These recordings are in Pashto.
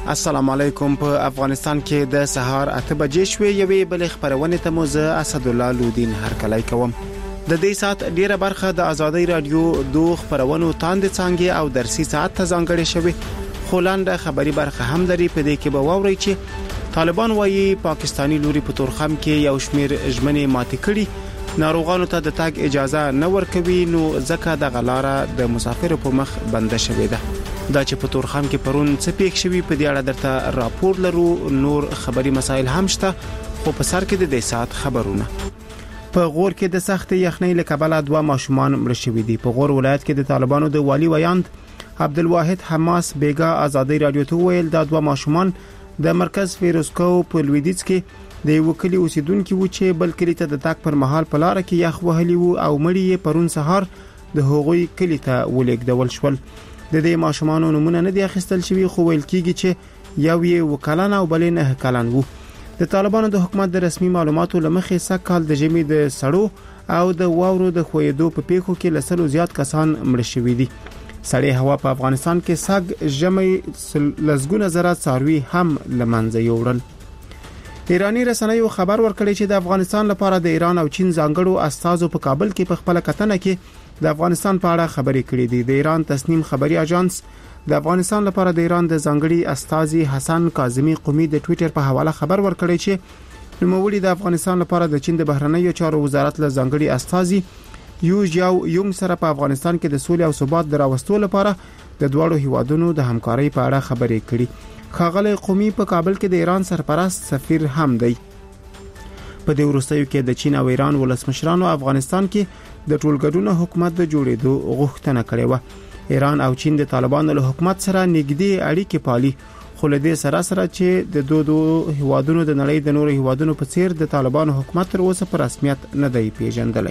السلام علیکم. په افغانستان کې د سهار 8 بجې شوې یوې بل خبرونه ته موزه اسد الله لودین هرکلی کوم. د دې سات ډیره برخه د ازادي رادیو دوه خبرونو تاند څنګه او درسي ساعت ته ځانګړې شوې. خولانده خبري برخه هم لري. په دې کې به واوري چې طالبان وايي پاکستانی لوري په تورخم کې یو شمیر ژمنې ماتې کړي، ناروغانو ته د تاګ اجازه نه ورکوي، نو ځکه د غلاره د مسافر په مخ بنده شوې ده. دا چې په تورخم کې پرون څه پیښ شوی په دې اړه درته راپور لرو. نور خبري مسایل هم شته، خو په سر کې د دې سات خبرونه. په غور کې د سخت یخنۍ له کبله 2 ماشومان مړ شوي دي. په غور ولایت کې د طالبانو د والی ویاند عبدالواحد حماس بیگا ازادي رادیو ته ویل دا 2 ماشومان د مرکز فیروزکو په لویدیځ کې د یو کلی اوسیدونکو و چې بل کلی ته د تاک پر مهال په لار کې یخ وهلی وو او مړی یې پرون سهار د هغوی کلی ته ولېږدول شول. د دې ماشومانو نمونه نه دي اخیستل شوی، خو ویل کیږي چې یو یې وکالان او بل نه کلن وو. د طالبانو د حکومت د رسمي معلوماتو لمخې سکهال د جمی د سړو او د واورو د خویدو په پیښو کې لسلو زیات کسان مړ شوي دي. سړې هوا په افغانستان کې سګ جمی لزګونه زره څاروي هم لمنځه یوړل. ایرانی رسنیو خبر ورکړی چې د افغانستان لپاره د ایران او چین ځانګړو استازو په کابل کې په خپل کتنه کې د افغانستان په اړه خبرې کړې دي. د ایران تسنیم خبري اژانس د افغانستان لپاره د ایران د ځانګړي استازي حسن کاظمی قومي د ټوئیټر په حواله خبر ورکړی چې نوموړي د افغانستان لپاره د چین د بهرنیو چارو وزارت له ځانګړي استازي یو جاو یونګ سره په افغانستان کې د سولې او ثبات دراوستلو لپاره د دوړو هیوادونو د همکارۍ په اړه خبرې کړي. خاغلی قومي په کابل کې د ایران سرپرست سفیر هم دی. په دې وروستیو کې د چین او ایران ولسمشرانو افغانستان کې د ټولګډون حکومت د جوړېدو غوښتنه کړې و. ایران او چین د طالبانو له حکومت سره نږدې اړیکې پالي، خو له دې سره چې د دوه هیوادونو د نړۍ د نورو هیوادونو په څیر د طالبانو حکومت تر اوسه په رسمیت نه دی پیژندلی.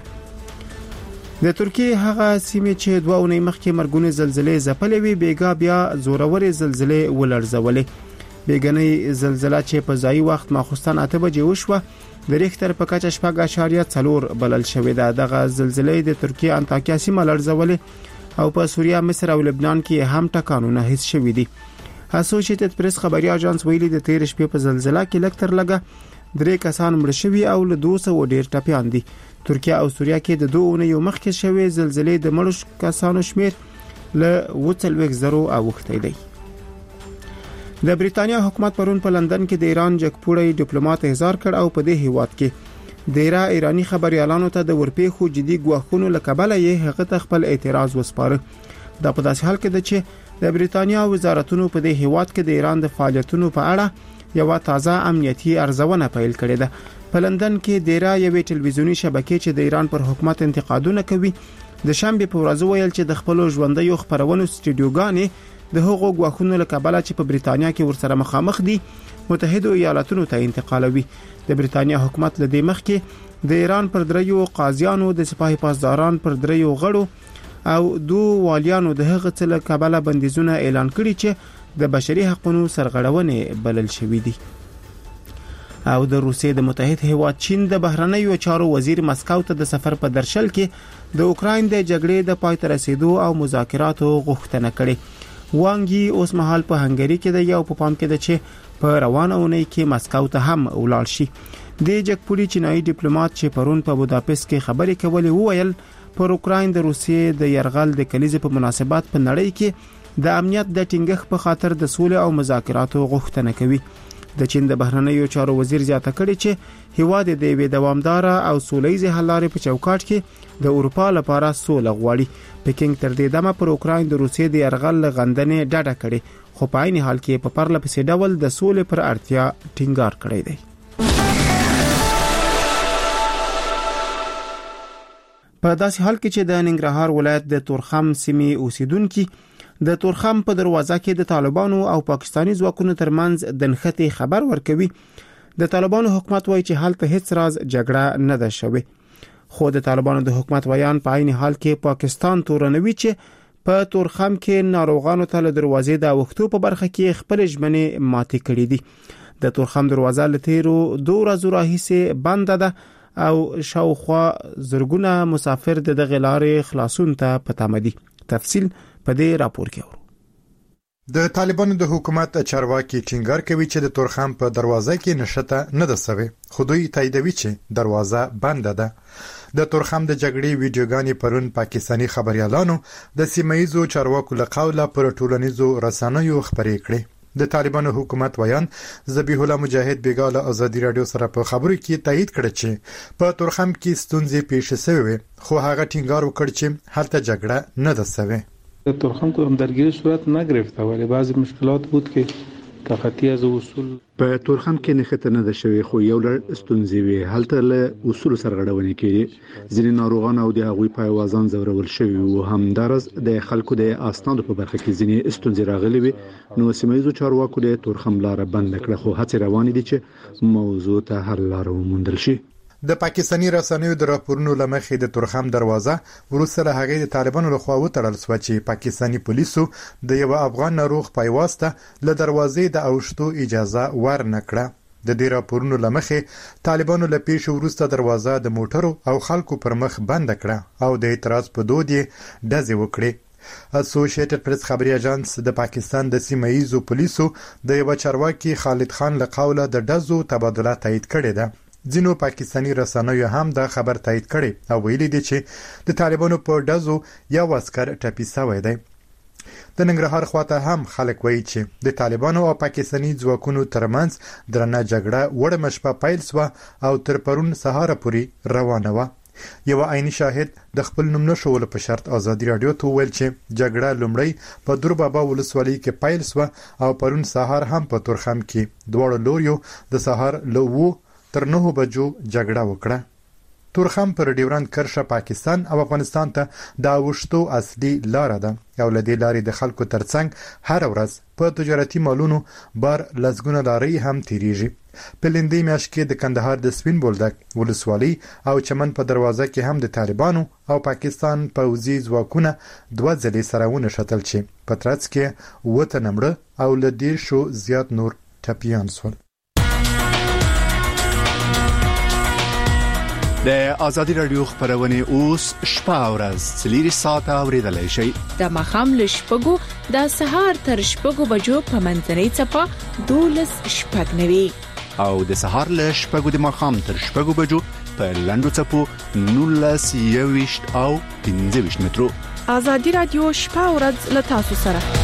د ترکیه هغه سیمې چې 2 اونۍ مخکې مرګونې زلزلې ځپلې وي بیګا بیا زورورې زلزلې ولړزولې. بیګنۍ زلزلہ چې په ځای وخت ماخوستن 8 بجې وشوه د ریختر په کچه 4.4 بلل شوې ده. دغه زلزلې د ترکیه انطاکیا سیمه لړزولې او په سوریه، مصر او لبنان کې هم ټکانونه حس شوي دي. اسوسییټډ پریس خبري اژانس ویلي د 13 شپې په زلزلہ کې لکتر لګه 3 کسان مړ شوي او له 200 ډیر ټپيان دي. ترکیه او سوریه کې د 2 اونۍ مخکې شوې زلزلې د مړو کسانو شمیر له 40,000 اوښتی دی. د بریتانیا حکومت پرون په لندن کې د ایران جګپوړی ډیپلوماټ احضار کړ او په دې هیواد کې د ایرانی خبريالانو ته د ورپېخو جدي ګواښونو لکبله یې هغه ته خپل اعتراض وسپاره. دا په داسې حال کې ده چې د بریتانیا وزارتونو په دې هیواد کې د ایران د فعالیتونو په اړه یو تازه امنیتي ارزونه پیل کړې ده. په لندن کې د یوې ټلویزیونی شبکې چې د ایران پر حکومت انتقادونه کوي د شنبه په ورځ ویل چې د خپل ژوندۍ خبرونو سټډیوګانې د هغو غواخونو له کبله چې په بریتانیا کې ورسره مخامخ دي متحده ایالاتونو ته انتقالوي. د بریتانیا حکومت له دې مخکې د ایران پر 3 قاضیانو، د سپاهي پاسداران پر 3 غړو او 2 والیانو د هغه څه له کبله بندیزونه اعلان کړي چې د بشري حقوقو سرغړونې بلل شوې دي. او د روسیې د متحد هیواد چین د بهرنیو چارو وزیر مسکو ته د سفر په درشل کې د اوکراین د جګړې د پای ته رسیدو او مذاکراتو غوښتنه کړې. وانګي اوس مهال په هنګری کې د یو په پام کې د چې په روانه اونۍ کې مسکو ته هم ولاړ شي. د جګپوړي چینایي ډیپلوماټ چې پرون په بوداپست کې خبرې کولې وویل پر اوکراین د روسیې د يرغل د کلیزې په مناسبت په نړۍ کې د امنیت د ټینګښت په خاطر د سولې او مذاکراتو غوښتنه کوي. د چین د بهرنیو چارو وزیر زیاته کړي چې هیواد د وی دوامدار او سولېزي حل لارې په چوکاټ کې د اروپا لپاره سوله غواړي. پکینګ تر دې دمه پر اوکراین د روسیې د يرغل غندنې ډډه کړي، خو په عین حال کې په پرله پسې ډول د سولې پر اړتیا ټینګار کړی دی. په داسې حال کې چې د ننګرهار ولایت د تورخم سیمې اوسیدونکو د تورخم په دروازه کې د طالبانو او پاکستانی ځواکونو ترمنځ د نښتې خبر ورکوي. د طالبانو حکومت وایي چې حالت هیڅ راز جګړه نه ده شوې، خو د طالبانو د حکومت ویان په عین حال کې پاکستان تورنوي چې په تورخم کې ناروغانو ته له دروازې د وختو په برخه کې خپل ژمنې ماتې کړې دي. د تورخم دروازه لته 2 ورځې راهیسې بند ده او شاوخوا زرګونه مسافر د غلارې خلاصون ته پته مدي. تفصیل په دې راپور کې ورو. د طالبانو د حکومت چارواکي ټینګار کوي چې د تورخم په دروازه کې نشته نه ده سوي، خو دوی تاییدوي چې دروازه بنده ده. د تورخم د جګړې ویډیوګانې پرون پاکستاني خبريالانو د سیمایزو چارواکو له قوله پر ټولنیزو رسنیو خبرې کړې. د طالبانو حکومت ویان ذبیح الله مجاهد بیګاله ازادي رادیو سره په خبرو کې تایید کړ چې په تورخم کې ستونزې پیښ شوې، خو هغه ټینګار وکړ چې هلته جګړه نه ده سوي. تورخم هم درگیری صورت نگرفته ولی بعضی مشکلات بود که تخطی از اصول په تورخم کې نخته نه ده شوی، خو یو لړ ستونزې وي. هلته له اصول سرغړونې کېږي، ځینې ناروغان او د هغوی په اوازان زورول شوی او همدارس د خلکو د اسنادو په برخه کې ځینې ستونزې راغلي وي. نو سیمایزو چارواکو د تورخم لار بند کړه، خو هڅې روانې دي چې موضوع ته حل لاره وموندل شي. د پاکستاني رسنیو د راپورونو لمخې د تورخم دروازه وروسته له هغې د طالبانو لخوا وتړل شوه چې پاکستاني پولیسو د یو افغان ناروغ په واسطه له دروازې د اوښتو اجازه ورنکړه. د دې راپورونو لمخې طالبانو له پیښې وروسته دروازه د موټرو او خلکو پر مخ بند کړه او د اعتراض په دود یې ډزې وکړې. اسوسییټډ پریس خبري اژانس د پاکستان د سیمایزو پولیسو د یو چارواکي خالد خان له قوله د ډزو تبادله تایید کړې ده. ځینو پاکستاني رسنیو هم دا خبر تایید کړي او ویلي دي چې د طالبانو په ډزو یو عسكر ټپي شوی دی. د ننګرهار خواته هم خلک وایي چې د طالبانو او پاکستاني ځواکونو ترمنځ درنه جګړه وړمه شپه پیل شوه او تر پرون سهار پورې روانه وه. یو عیني شاهد د خپل نوم نشول په شرط ازادي رادیو ته ویل چې جګړه لومړی په دربابا ولسوالۍ کې پیل شوه او پرون سهار هم په تورخم کې دواړو لوریو د سهار له تر 9 بجو جګړه وکړه. تورخم پر ډیورند کرښه پاکستان او افغانستان ته د اوښتو اصلي لار ده او لدې لارې د خلکو ترڅنګ هر ورځ په تجارتي مالونو بار لزګونه لارې هم تیریږي. په لندې میاشت کې د کندهار د سپین بولدک ولسوالۍ او چمن په دروازه کې هم د طالبانو او پاکستان پوځي ځواکونه 2 ځلې سره ونښتل چې په ترڅ کې 8 نمړه او له 10 زیات نور ټپیان شول. د ازادي رادیو خبرونه اوس شپه او ورځ 4 ساعته اوریدلای شئ. د مخام له شپږو د سهار تر شپږو بجو په منځنۍ چپه 12 شپږ نوي او د سهار له شپږو د مخام تر شپږو بجو په لندو چپو 19 او 15 مترو. ازادي رادیو شپه او ورځ له تاسو سره.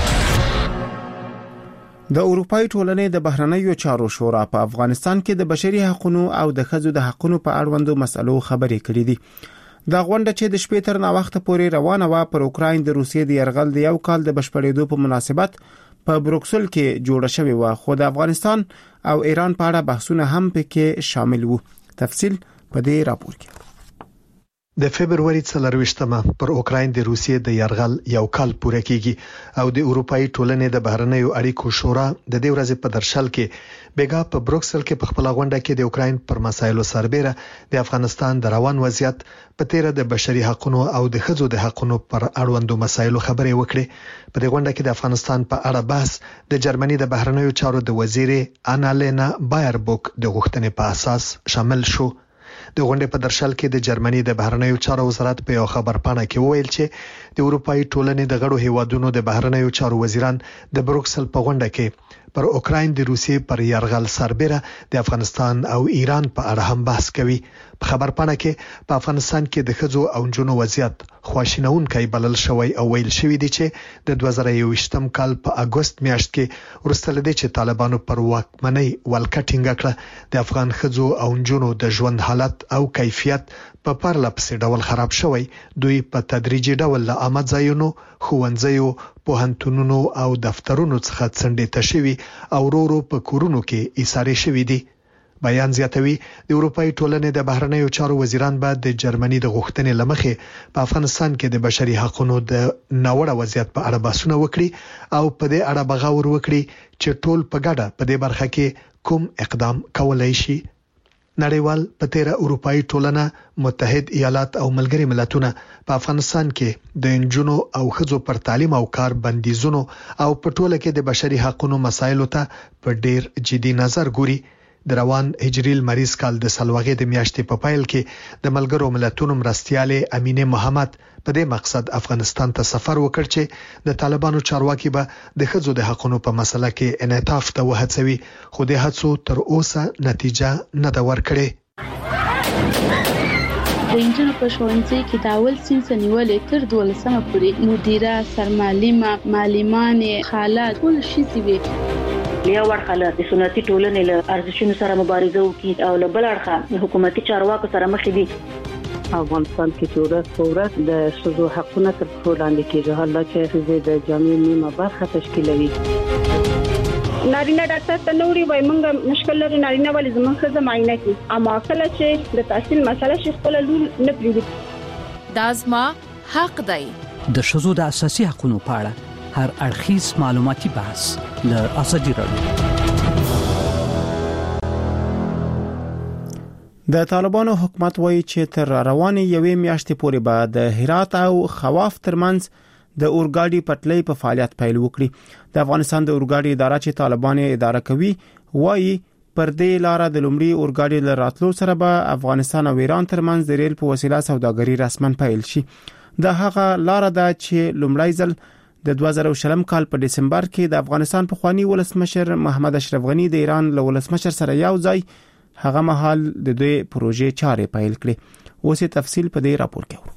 د اروپای ټولنې د بهرنیو چارو شورا په افغانستان کې د بشري حقوقو او د ښځو د حقوقو په اړوندو مسلو خبرې کړې دي. دا غونډه چې د شپې تر وخت پورې روانه و پر اوکراین د روسیې د يرغل د یو کال د بشپړېدو په مناسبت په بروکسل کې جوړه شوې و، خو د افغانستان او ایران په اړه بحثونه هم پکې شامل وو. تفصیل په دې راپور کې. د فبرवरी 24مه پر اوکراین د روسیې د يرغل یو کال پوره کیږي او د اروپאי ټولنې د بهرنیو اړیکو شورا د دې ورځې په درشل کې بیګا په بروکسل کې په خپل غونډه کې د اوکراین پر مسایلو سربېره د افغانستان د روان وضعیت په تیر د بشري حقوقو او د ښځو د حقوقو پر اړوندو مسایلو خبرې وکړې. په دې غونډه کې د افغانستان په اړه بحث د جرمني د بهرنیو چارو د وزیر انالینا بایربوک د غوښتنې په اساس شامل شو. د غونډې په درشل کې د جرمني د بهرنیو چارو وزارت په یو خبرپاڼه کې وویل چې د اروپאי ټولنې د غړو هیوادونو د بهرنیو چارو وزیران د بروکسل په غونډه کې پر اوکراین د روسیې پر يرغل سربېره د افغانستان او ایران په اړه هم بحث کوي. په خبرپاڼه کې په افغانستان کې د ښځو او نجونو وضعیت خواشینونکی بلل شوی او ویل شوی دی چې د 2021م کال په اگست میاشت کې ورسته لدې چې طالبانو پر واکمنۍ ولکه ټینګه کړه د افغان ښځو او نجونو د ژوند حالت او کیفیت په پرلپسې ډول خراب شوی. دوی په تدریجي ډول له عامه ځایونو، ښوونځیو، پوهنتونونو او دفترونو څخه څنډې تشوي او ورو په کورونو کې ایسارې شوي دي. بیان زیاتوي د اروپאי ټولنې د بهرنیو چارو وزیران بعد د جرمني د غوښتنې لمخې په افغانستان کې د بشري حقوقو د ناوړه وضعیت په اړه بحثونه وکړي او په دې اړه بغاور وکړي چې ټول په ګډه په دې برخه کې کوم اقدام کولای شي. نړیوال په تیر اروپאי ټولنه، متحد ایالات او ملګری ملتونه په افغانستان کې د انجونو او ښځو پر تعلیم او کار بندیزونو او په ټوله کې د بشري حقوقو مسایلو ته په ډیر جدي نظر ګوري. د روان هجري لمریز کال د سلوغې د میاشتې په پایل کې د ملګرو ملتونو مرستیالې امینه محمد په دې مقصد افغانستان ته سفر وکړ چې د طالبانو چارواکي به د ښځو د حقوقو په مسله کې انعطاف ته وهڅوي، خو د هڅو تر اوسه نتیجه نه ده ورکړې. د انجنونو په ښوونځي کې د اول صنف نیولې تر 12مه پورې مدیره، سرمعلمه، معلمانې، خاله ټول شي وي. لیا ورخاله د سنتي ټولنې له ارزښتونو سره مبارزه وکړي او له بل اړخه حکومتي چارواکو سره مخ دي. افغانستان کې ورځ د ښځو حقوقو تر پښو لاندې کېږي، حالانکه ښځې د جامعې نیمه برخه تشکیلوي. نارینه ډاکټر ته نوري وای مونږه مشکل لري، نارینه ولې زموږ ښځه معاینه کوي، اما کله چې د تحصیل مسله شي خپل لور نه پریږدي. دا زما حق دی. د ښځو د اساسي حقوقو په اړه هر اړخیز معلوماتي بحث له ازادي راډیو. د طالبانو حکومت وایي چې تر روانې یوې میاشتې پورې به د هرات او خواف ترمنځ د اورګاډي پټلۍ په فعالیت پیل وکړي. د افغانستان د اورګاډي اداره چې طالبان اداره کوي وایي پر دې لار د لومړي اورګاډي لراتلو سره به افغانستان او ایران ترمنځ د ریل په وسیله سوداګري رسمن پیل شي. د هغه لار ده چې لومړی ځل د 2020 کال په دسمبر کې د افغانستان پخوانی ولسمشر محمد اشرف غنی د ایران له ولسمشر سره یو ځای هغه مهال د دوی پروژې چارې پیل کړې. اوس تفصیل په دې راپور کې.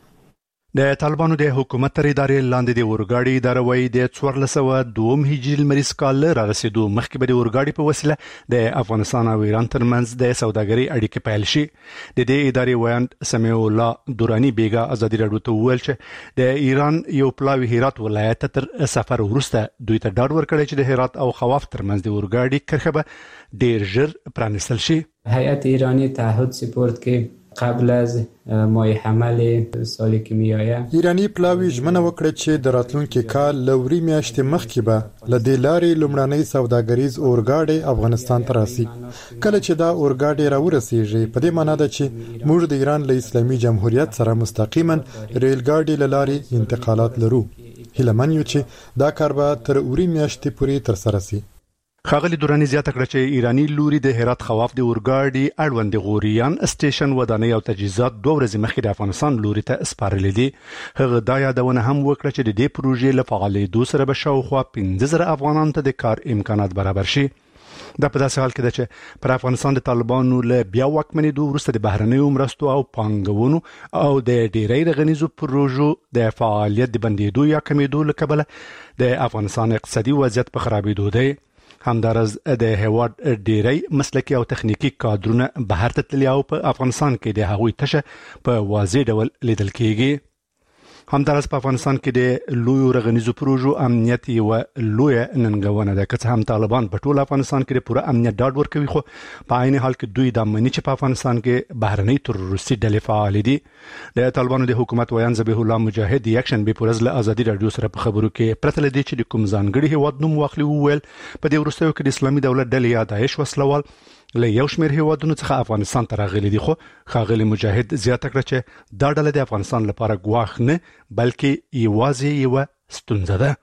د طالبانو د حکومت تر ادارې لاندې د اورګاډي اداره وایي د 1402 هجري لمریز کال راغسېدو مخکې به د اورګاډي په وسیله د افغانستان او ایران ترمنځ د سوداګرۍ اړیکې پیل شي. د دې ادارې ویاند سمیع الله دورانی بیګا ازادي راډیو ته وویل چې د ایران یو پلاوی هرات ولایت تر سفر وروسته دوی ته ډاډ ورکړی چې د هرات او خواف ترمنځ د اورګاډي کرښه به ډیر ژر پرانیستل شي. هیئت ایرانی تعهد سپورت کې قبل از ماه حمل سالی که میآید ایرانی پلاوی ژمنه وکړه چې د راتلونکي کال لوري میاشتې مخکې به له دې لارې لومړنۍ سوداګریز اورګاډي افغانستان ته راسي. کله چې دا اورګاډي راورسیږي په دې معنی ده چې موږ د ایران له اسلامي جمهوریت سره مستقیما ریل ګاډي له لارې انتقالات لرو. هیله من یو چې دا کار به تر اوري میاشتې پورې تر سره شي. خاغلی دورانی زیاته کړه چې ایرانی لوري د هرات خواف د اورګاډي اړوند غوریان سټیشن ودانۍ او تجهیزات 2 ورځې مخکې د افغانستان لوري ته سپارل دي. هغه دا یادونه هم وکړه چې د دې پروژې له فعالیتو سره به شاوخوا 15,000 افغانانو ته د کار امکانات برابر شي. دا په داسې حال کې ده چې پر افغانستان د طالبانو له بیا واکمنېدو وروسته د بهرنیو مرستو او پانګونو او د ډیری رغنیزو پروژو د فعالیت د بندیدو یا کمیدو له کبله د افغانستان اقتصادي وضعیت په خرابېدو دی. همدارز د هیواد ډیری مسلکی او تخنیکی کادرونه بهر ته تللي او په افغانستان کې د هغوی تشه په واضح ډول لیدل کیږي. همدارز په افغانستان کې د لوی رغنیزو پروژو امنیت یو لوی ننګونه ده. که څه هم طالبان په ټول افغانستان کې پوره امنیت ډاډ ورکوي، خو په عین حال کې دوی د امنیت په افغانستان کې بهرنۍ تروریستي ډلې فعال دي. د طالبانو د حکومت ویان ذبیح الله مجاهد یکشن به پرز له ازادي رادیو سره په خبرو کې پرته لدی چې د کوم ځانګړي هیواد نوم واخلي وویل په دې وروستیو کې د اسلامي دولت ډلې یا داعش وسلوال له یو شمېر هیوادونو څخه افغانستان ته راغلي دي. خو خاغلی مجاهد زیاته کړه چې دا ډله د افغانستان لپاره ګواښ نه بلکې یوازې یو ستونزه ده.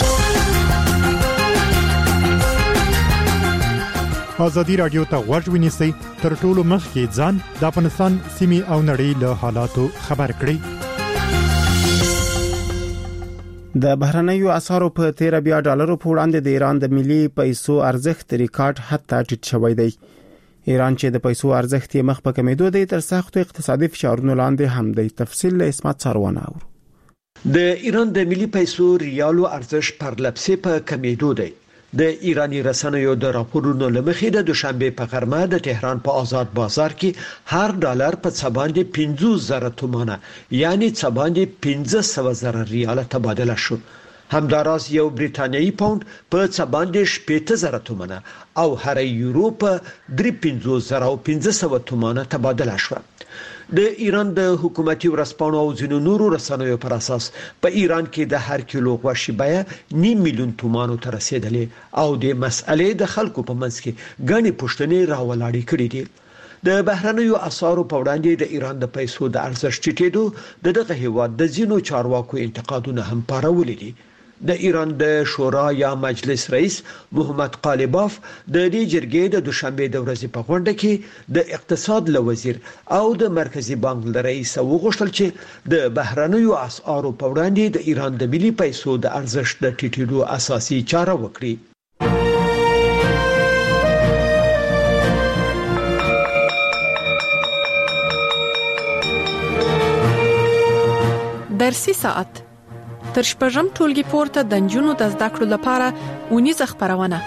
ازادي رادیو ته غوږ ونیسئ، تر ټولو مخکې ځان د افغانستان سیمې او نړۍ له حالاتو خبر کړئ. د بهرنیو اسعارو په 13 بیا ډالرو په وړاندې د ایران د ملي پیسو ارزښت ریکارډ حد ته ټیټ شوی دی. ایران چې د پیسو ارزښت یې مخ په کمیدو دی تر سختو اقتصادي فشارونو لاندې هم دی. تفصیل له اسمت سروانه اورو. د ایران د ملي پیسو ریالو ارزښت پر لپسې په کمیدو دی. د ایرانی رسنیو د راپورونو لمخې د دوشنبه په غرمه د تهران په آزاد بازار کې هر ډالر په څه باندې 50,000 تومانه یعنی څه باندې 15,000 ریال تبادله شو. همداراز یو بریتانیایی پاوند په څه باندې 70,000 تومانه او هر یورو په 53,500 تومانه تبادله شو. د ایران د حکومتي ورسپانو او ځینو نورو رسنیو پر اساس په ایران کې د هر کیلو غوښې بیه 9 میلیون تومانو ته رسیدلې او د مسئلې د خلکو په منځ کې غني پښتنې راولاړې کړې دي. د بهرنیو اسعارو په وړاندې د ایران د پیسو د ارزښت ټیټېدو دغه هیواد د ځینو چارواکو انتقادونه هم پارولې دي. د ایران د شورا یا مجلس رئیس محمد قالیباف د دې جرګې د دوشنبه د ورځې په غونډه کې د اقتصاد له وزیر او د مرکزی بانک له رئیس وغوښتل چې د بهرنیو اسعارو په وړاندې د ایران د ملي پیسو د ارزښت د ټیټېدو اساسي چاره وکړي. درسي ساعت تر شپږم ټولګي پورته د نجونو د زده کړو لپاره اونیزه خبرونه.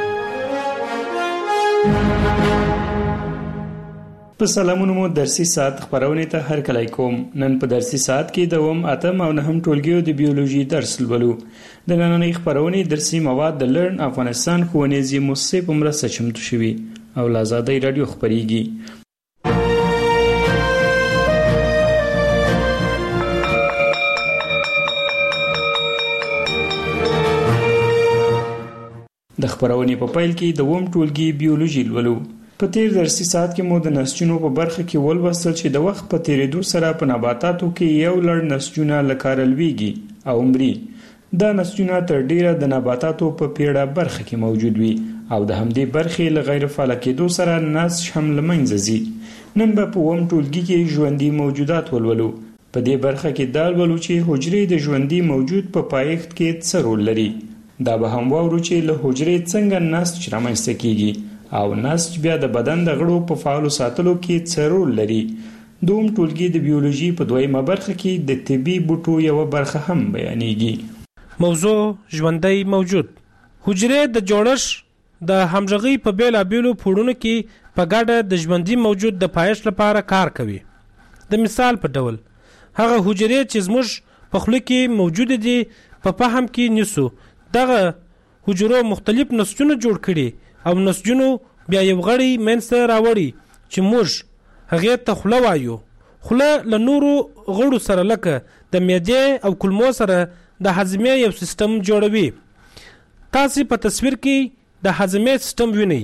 په سلامونو مو درسي ساعت خبرونه ته هر کله کوم. نن په درسي ساعت کې د اتم او نهم ټولګیو د بیولوژي درس ولولو. د نننۍ خبرونه درسي مواد د لرن افغانستان ښوونیزي مؤسسې په مرسته چمتو شوي او له آزادۍ رادیو خبريږي. د خبرونې په پیل کې د ټولګي بیولوژي ولولو. په تیر درسي ساعت کې مو د نسجونو په برخه کې ولوستل چې د وخت په تیریدو سره په نباتاتو کې یو لړ نسجونه لکارلويږي او مري. دا نسجونه تر ډیره د نباتاتو په پیړه برخه کې موجود وي او د همدې برخې له غیر فعال کېدو سره نسج هم لمنځه ځي. نن به په ټولګي کې ژوندۍ موجودات ولولو. په دې برخه کې دا ولولو چې حجرې د ژوندۍ موجود په پایښت کې څه رول لري. دا به هم واورو چې له حجرې څنګه نسج رامنځته کیږي او نسج بیا د بدن د غړو په فعال ساتلو کې څه رول لري. دوم ټولګي د بیولوژي په دویمه برخه کې د طبي بوټو یو برخه هم بیانېږي. موضوع ژوندۍ موجود. حجرې د جوړښت د همغږي په بیلابیلو پوړونو کې په ګډه د ژوندۍ موجود د پایښت لپاره کار کوي. د مثال په ډول هغه حجرې چې زموږ په خوله کې موجود دي په فهم کې نیسو دغه حجرو مختلف نسجونه جوړ کړي او نسجونو بیا یو غړی منځته راوړي چې موږ هغه ته خوله وایو. خوله له نورو غړو سره لکه د معدې او کولمو سره د هضمي یو سیستم جوړوي. تاسو په تصویر کې د هضمي سیستم وینئ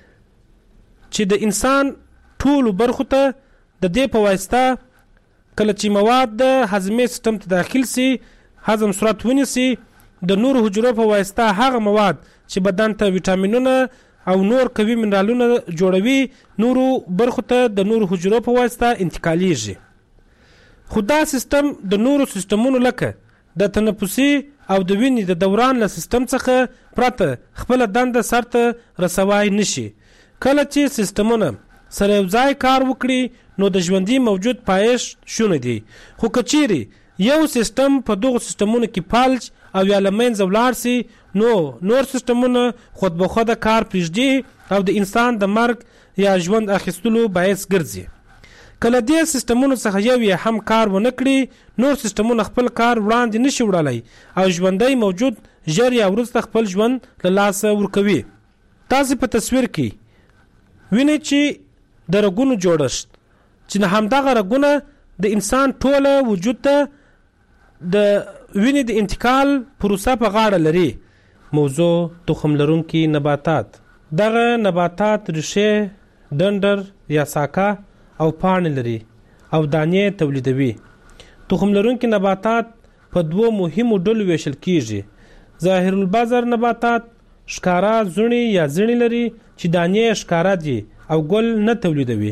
چې د انسان ټول برخو ته د دې په واسطه کله چې مواد د هضمي سیستم ته داخل سي هضم صورت ونیسي د نور حجرو په واسطه هغه مواد چې بدن ته ویټامینونه او نور قوي منرالونه جوړوي نورو برخو ته د نور حجرو په واسطه انتقالیږي. خو دا سیستم د نورو سیستمونو لکه د تنفسي او د وینې د دوران له سیستم څخه پرته خپل دنده سرته رسوای نشي. کله چې سیستمونه سره یو ځای کار وکړي نو د ژوندۍ موجود پایښت شونه دي. خو کچيري یو سیستم په دغه سیستمونو کې فلج او یا لمنځه ولاړ سي نو نور سیستمونه خود به خود کار پرېږدي او د انسان د مرګ یا ژوند اخیستلو باعث ګرځي. کله دې سیستمونو څخه یو یې هم کار ونه کړي نور سیستمونه خپل کار وړاندې نشي وړلای او ژوندۍ موجود ژر یا وروسته خپل ژوند له لاسه ورکوي. تاسو په تصویر کې وینئ چې د رګونو جوړښت چې همدغه رګونه د انسان ټوله وجود ته د وینې د انتقال پروسه په غاړه لري. موضوع تخم لرونکي نباتات. دغه نباتات ریښې ډنډر یا ساکه او پاڼې لري او دانې تولیدوي. تخم لرونکي نباتات په دوو مهمو ډلو ویشل کیږي. ظاهر البذر نباتات ښکارا زړې یا زړې لري چې دانې ښکارا دي او ګل نه تولیدوي.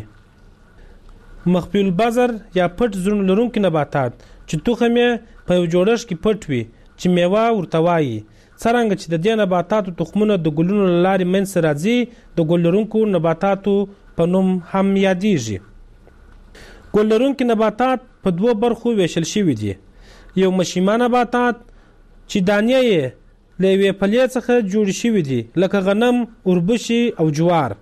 مخفي البذر یا پټ زړه لرونکي نباتات چې تخم یې په یو جوړښت کې پټ وي چې میوه ورته وایي. څرنګه چې د دې نباتاتو تخمونه د ګلونو له لارې منځته راځي د ګل لرونکو نباتاتو په نوم هم یادېږي. ګل لرونکي نباتات په دوو برخو ویشل شوي دي. یو مشیمه نباتات چې دانې یې له یوې پلې څخه جوړې شوي دي لکه غنم، اوربشې او جوار.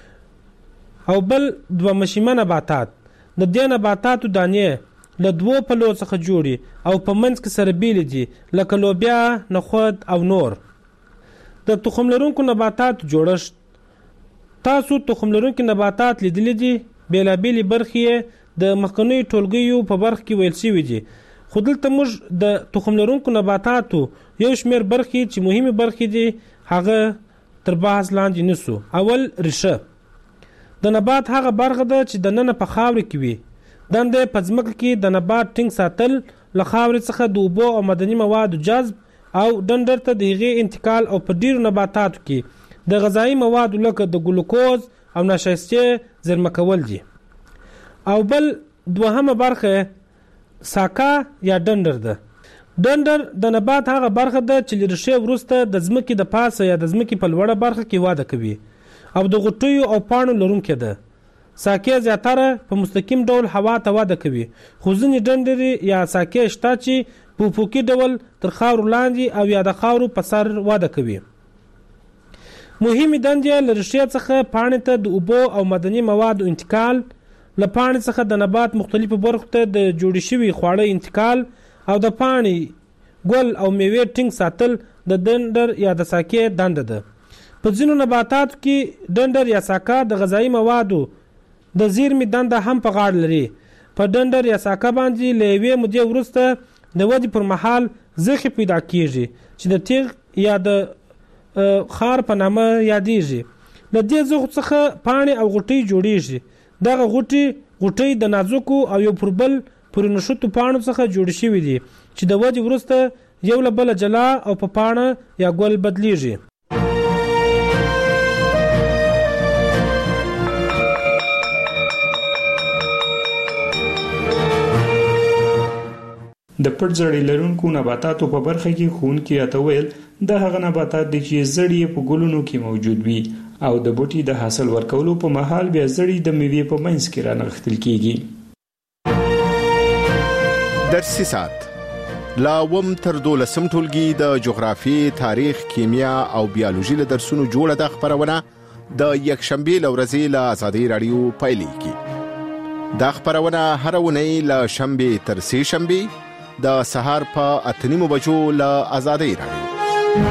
او بل دوه مشیمه نباتات د دې نباتاتو دانې له دوو پلو څخه جوړي او په منځ کې سره بیل دي لکه لوبیا، نخود او نور. د تخم لرونکو نباتاتو جوړښت. تاسو تخم لرونکي نباتات لیدلي دي. بیلابیلې برخې د مخکنیو ټولګیو په برخه کې ویل شوي دي. خو دلته موږ د تخم لرونکو نباتاتو یو شمېر برخې چې مهمې برخې دي هغه تر بحث لاندې نیسو. اول ریښه. د نبات هغه برخه ده چې د ننه په خاورې کې وي. دنده په ځمکه کې د نبات ټینګ ساتل، له خاورې څخه د اوبو او معدني موادو جذب او ډنډر ته د هغې انتقال او په ډیرو نباتاتو کې د غذایي موادو لکه د ګلوکوز او نشایستې زیرمه کول دي. او بل دوهمه برخه ساکا یا ډنډر ده. ډنډر د نبات هغه برخه ده چې له ریښې وروسته د ځمکې د پاسه یا د ځمکې په لوړه برخه کې وده کوي او د غوټیو او پاڼو لرونکې ده. ساکې زیاتره په مستقیم ډول هوا ته وده کوي، خو ځینې ډنډرې یا ساکې شته چې په افقي ډول تر خاورو لاندې او یا د خاورو په سر وده کوي. مهمې دندې له ریښې څخه پاڼې ته د اوبو او معدني موادو انتقال، له پاڼې څخه د نبات مختلفو برخو ته د جوړې شوي خواړه انتقال او د پاڼې ګل او میوې ټینګ ساتل د ډنډر یا د ساکې دنده ده. په ځینو نباتاتو کې ډنډر یا ساکا د غذایي موادو د زیرمې دنده هم په غاړه لري. په ډنډر یا ساکا باندې له یوې مودې وروسته د ودې پر مهال زخې پیدا کیږي چې د تیغ یا د خار په نامه یادیږي. له دې زخو څخه پاڼې او غوټۍ جوړیږي. دغه غوټۍ د نازکو او یو پر بل پورې نښتو پاڼو څخه جوړې شوي دي چې د ودې وروسته یو له بله جلا او په پاڼه یا ګل بدلیږي. د پټ زړې لرونکو نباتاتو په برخه کې ښوونکي راته ویل دا هغه نباتات دي چې زړې په ګلونو کې موجود وي او د بوټي د حاصل ورکولو په مهال بیا زړې د میوې په منځ کې رانغښتل کیږي. درسي ساعت لا وم تر 12 ټولګي د جغرافي، تاریخ، کیمیا او بیولوژي له درسونو جوړه د خبرونه د یکشنبه لورځي له آزادۍ رادیو پایلیږي. دا خبرونه هر ونی له شنبه تر سه شنبه د سهار په 8:30 بجو له آزادۍ رادیو.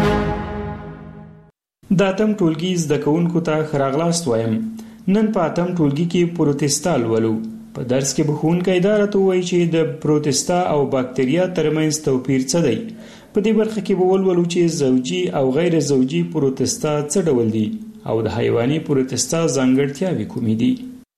د اتم ټولګي زده کوونکو ته ښه راغلاست وایم. نن په اتم ټولګي کې پروتستا لولو. په درس کې به ښوونکی دا راته ووایي چې د پروتستا او باکتریا ترمنځ توپیر څه دی. په دې برخه کې به ولولو چې زوجي او غیر زوجي پروتستا څه ډول دي او د حیواني پروتستا ځانګړتیاوې کومې دي.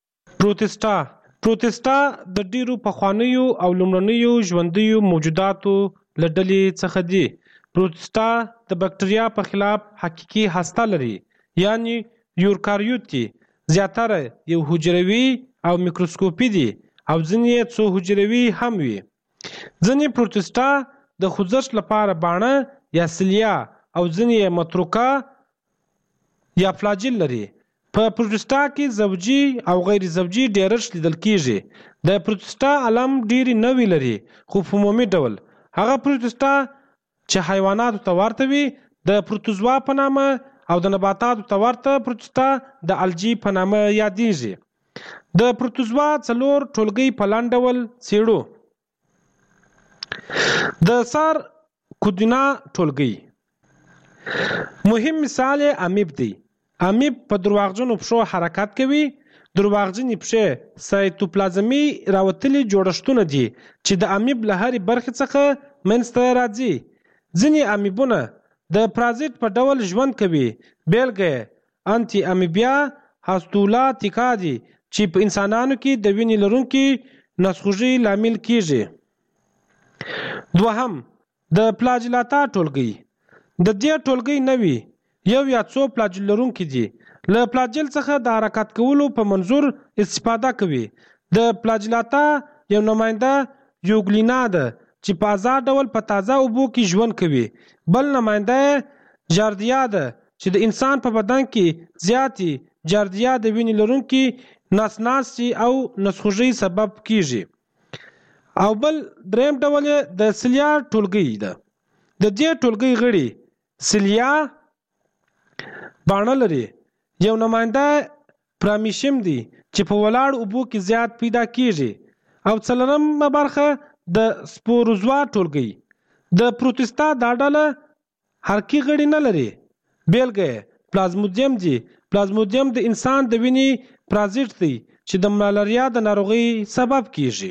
پروتستا د ډیرو پخوانیو او لومړنیو ژوندیو موجوداتو له ډلې څخه دي. پروتستا د بکټریا په خلاف حقیقي هسته لري، یعنی یوکاریوت دي. زیاتره یو حجروي او میکروسکوپي دي او ځینې څو حجروي هم وي. ځینې پروتستا د خوځښت لپاره باڼه یا سیلیا او ځینې متروکه یا فلاجیل لري. په پروتستا کې زوجي او غیر زوجي ډیرښت لیدل کیږي. د پروتستا علم ډیری نوی لري، خو په عمومي ډول هغه پروتستا چې حیواناتو ته ورته وي د پروتوزوا په نامه او د نباتاتو ته ورته پروتستا د الجی په نامه یادیږي. د پروتوزوا 4 ټولګي په لاندې ډول څېړو. د سار کودینا ټولګي مهم مثال امیب دی. امیب په درواغجنو پښو حرکت کوي. درواغجنې پښې سایتوپلازمي راوتلي جوړښتونه دي چې د امیب له هرې برخې څخه منځته راځي. ځینې امیبونه د پرازیت په ډول ژوند کوي. بیلګه انټي امیبیا هاستولاتیکا دي چې په انسانانو کې د وینې لرونکي نسخوږي لامل کیږي. دوهم د پلاجلاتا ټولګي. د دې ټولګي نوي یو یا څو پلاجل لرونکي دي. له پلاجل څخه د حرکت کولو په منظور استفاده کوي. د پلاجلاتا یو نماینده یوګلینا ده چې په آزاد ډول په تازه اوبو کې ژوند کوي. بل نماینده جاردیا ده چې د انسان په بدن کې زیاتی جاردیا د وینې لرونکي نسناسي او نسخوږي سبب کیږي. او بل دریم ډول د سیلیا ټولګي ده. د دې ټولګي غړي سیلیا باڼه لري. یو نماینده پرامیشم دی چې په ولاړ اوبو کې زیات پیدا کیږي. او څلورم برخه د سپوروزوا ټولګي. د پروتستا دا ډله حرکي غړي نه لري. بیلګه پلازمودیم دی. پلازمودیم د انسان د وینې پرازیت دی چې د ملاریا د ناروغي سبب کیږي.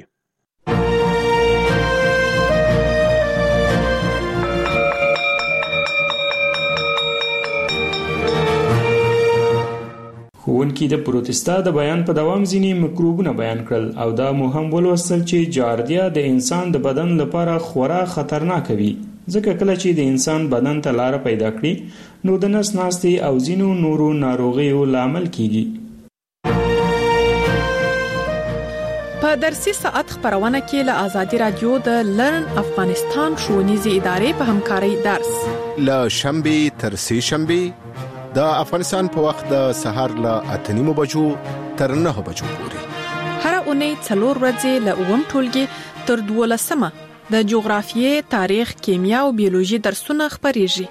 ښوونکي د پروتستا د بیان په دوام ځینې میکروبونه بیان کړل او دا مو هم ولوستل چې جاردیا د انسان د بدن لپاره خورا خطرناک وي. ځکه کله چې د انسان بدن ته لار پیدا کړي نو د نس ناستې او ځینو نورو ناروغیو لامل کیږي. په درسي ساعت خبرونه کې له آزادي رادیو د لرن افغانستان ښوونیزې ادارې په همکارۍ درس له شنبه تر سه شنبه د افغانستان په وخت د سهار له 8:30 بجو تر 9 بجو پورې هر اونۍ 4 ورځې له اوم ټولګي تر 12 د جغرافیې، تاریخ، کیمیا او بیولوژي درسونه خبريږي.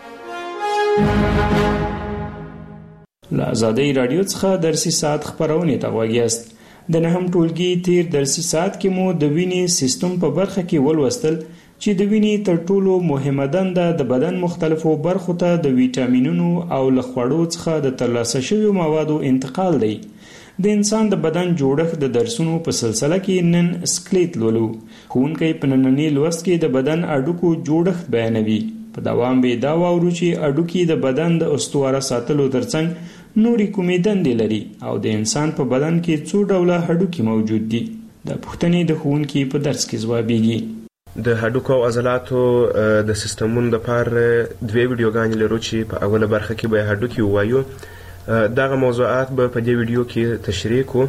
له آزادي رادیو څخه درسي ساعت خبرونه ته وګیاست. د نهم ټولګي تیر درسي ساعت کې مو د وینې سیستم په برخه کې ولوستل چې د وینې تر ټولو مهمه دنده د بدن مختلفو برخو ته د ویټامینونو او لخوړو څخه د ترلاسه شویو موادو انتقال دی. د انسان د بدن جوړښت د درسونو په سلسله کې نن سکلیټ لولو. ښوونکی په ننني لوست کې د بدن اډوکو جوړښت بیانوي. په دوام به دا واورو چې اډوکي د بدن د استواره ساتلو ترڅنګ نوري کومې دندې لري او د انسان په بدن کې څو ډوله هډوکي موجود دي. د پوښتنې د ښوونکي په درس کې ځوابېږي. د هډوکو او عضلاتو د سیستمونو لپاره دوه ویډیوګانې لرو چې په اوله برخه کې به هډوکي ووایو. دغه موضوعات به په دې ویډیو کې تشریح کوو.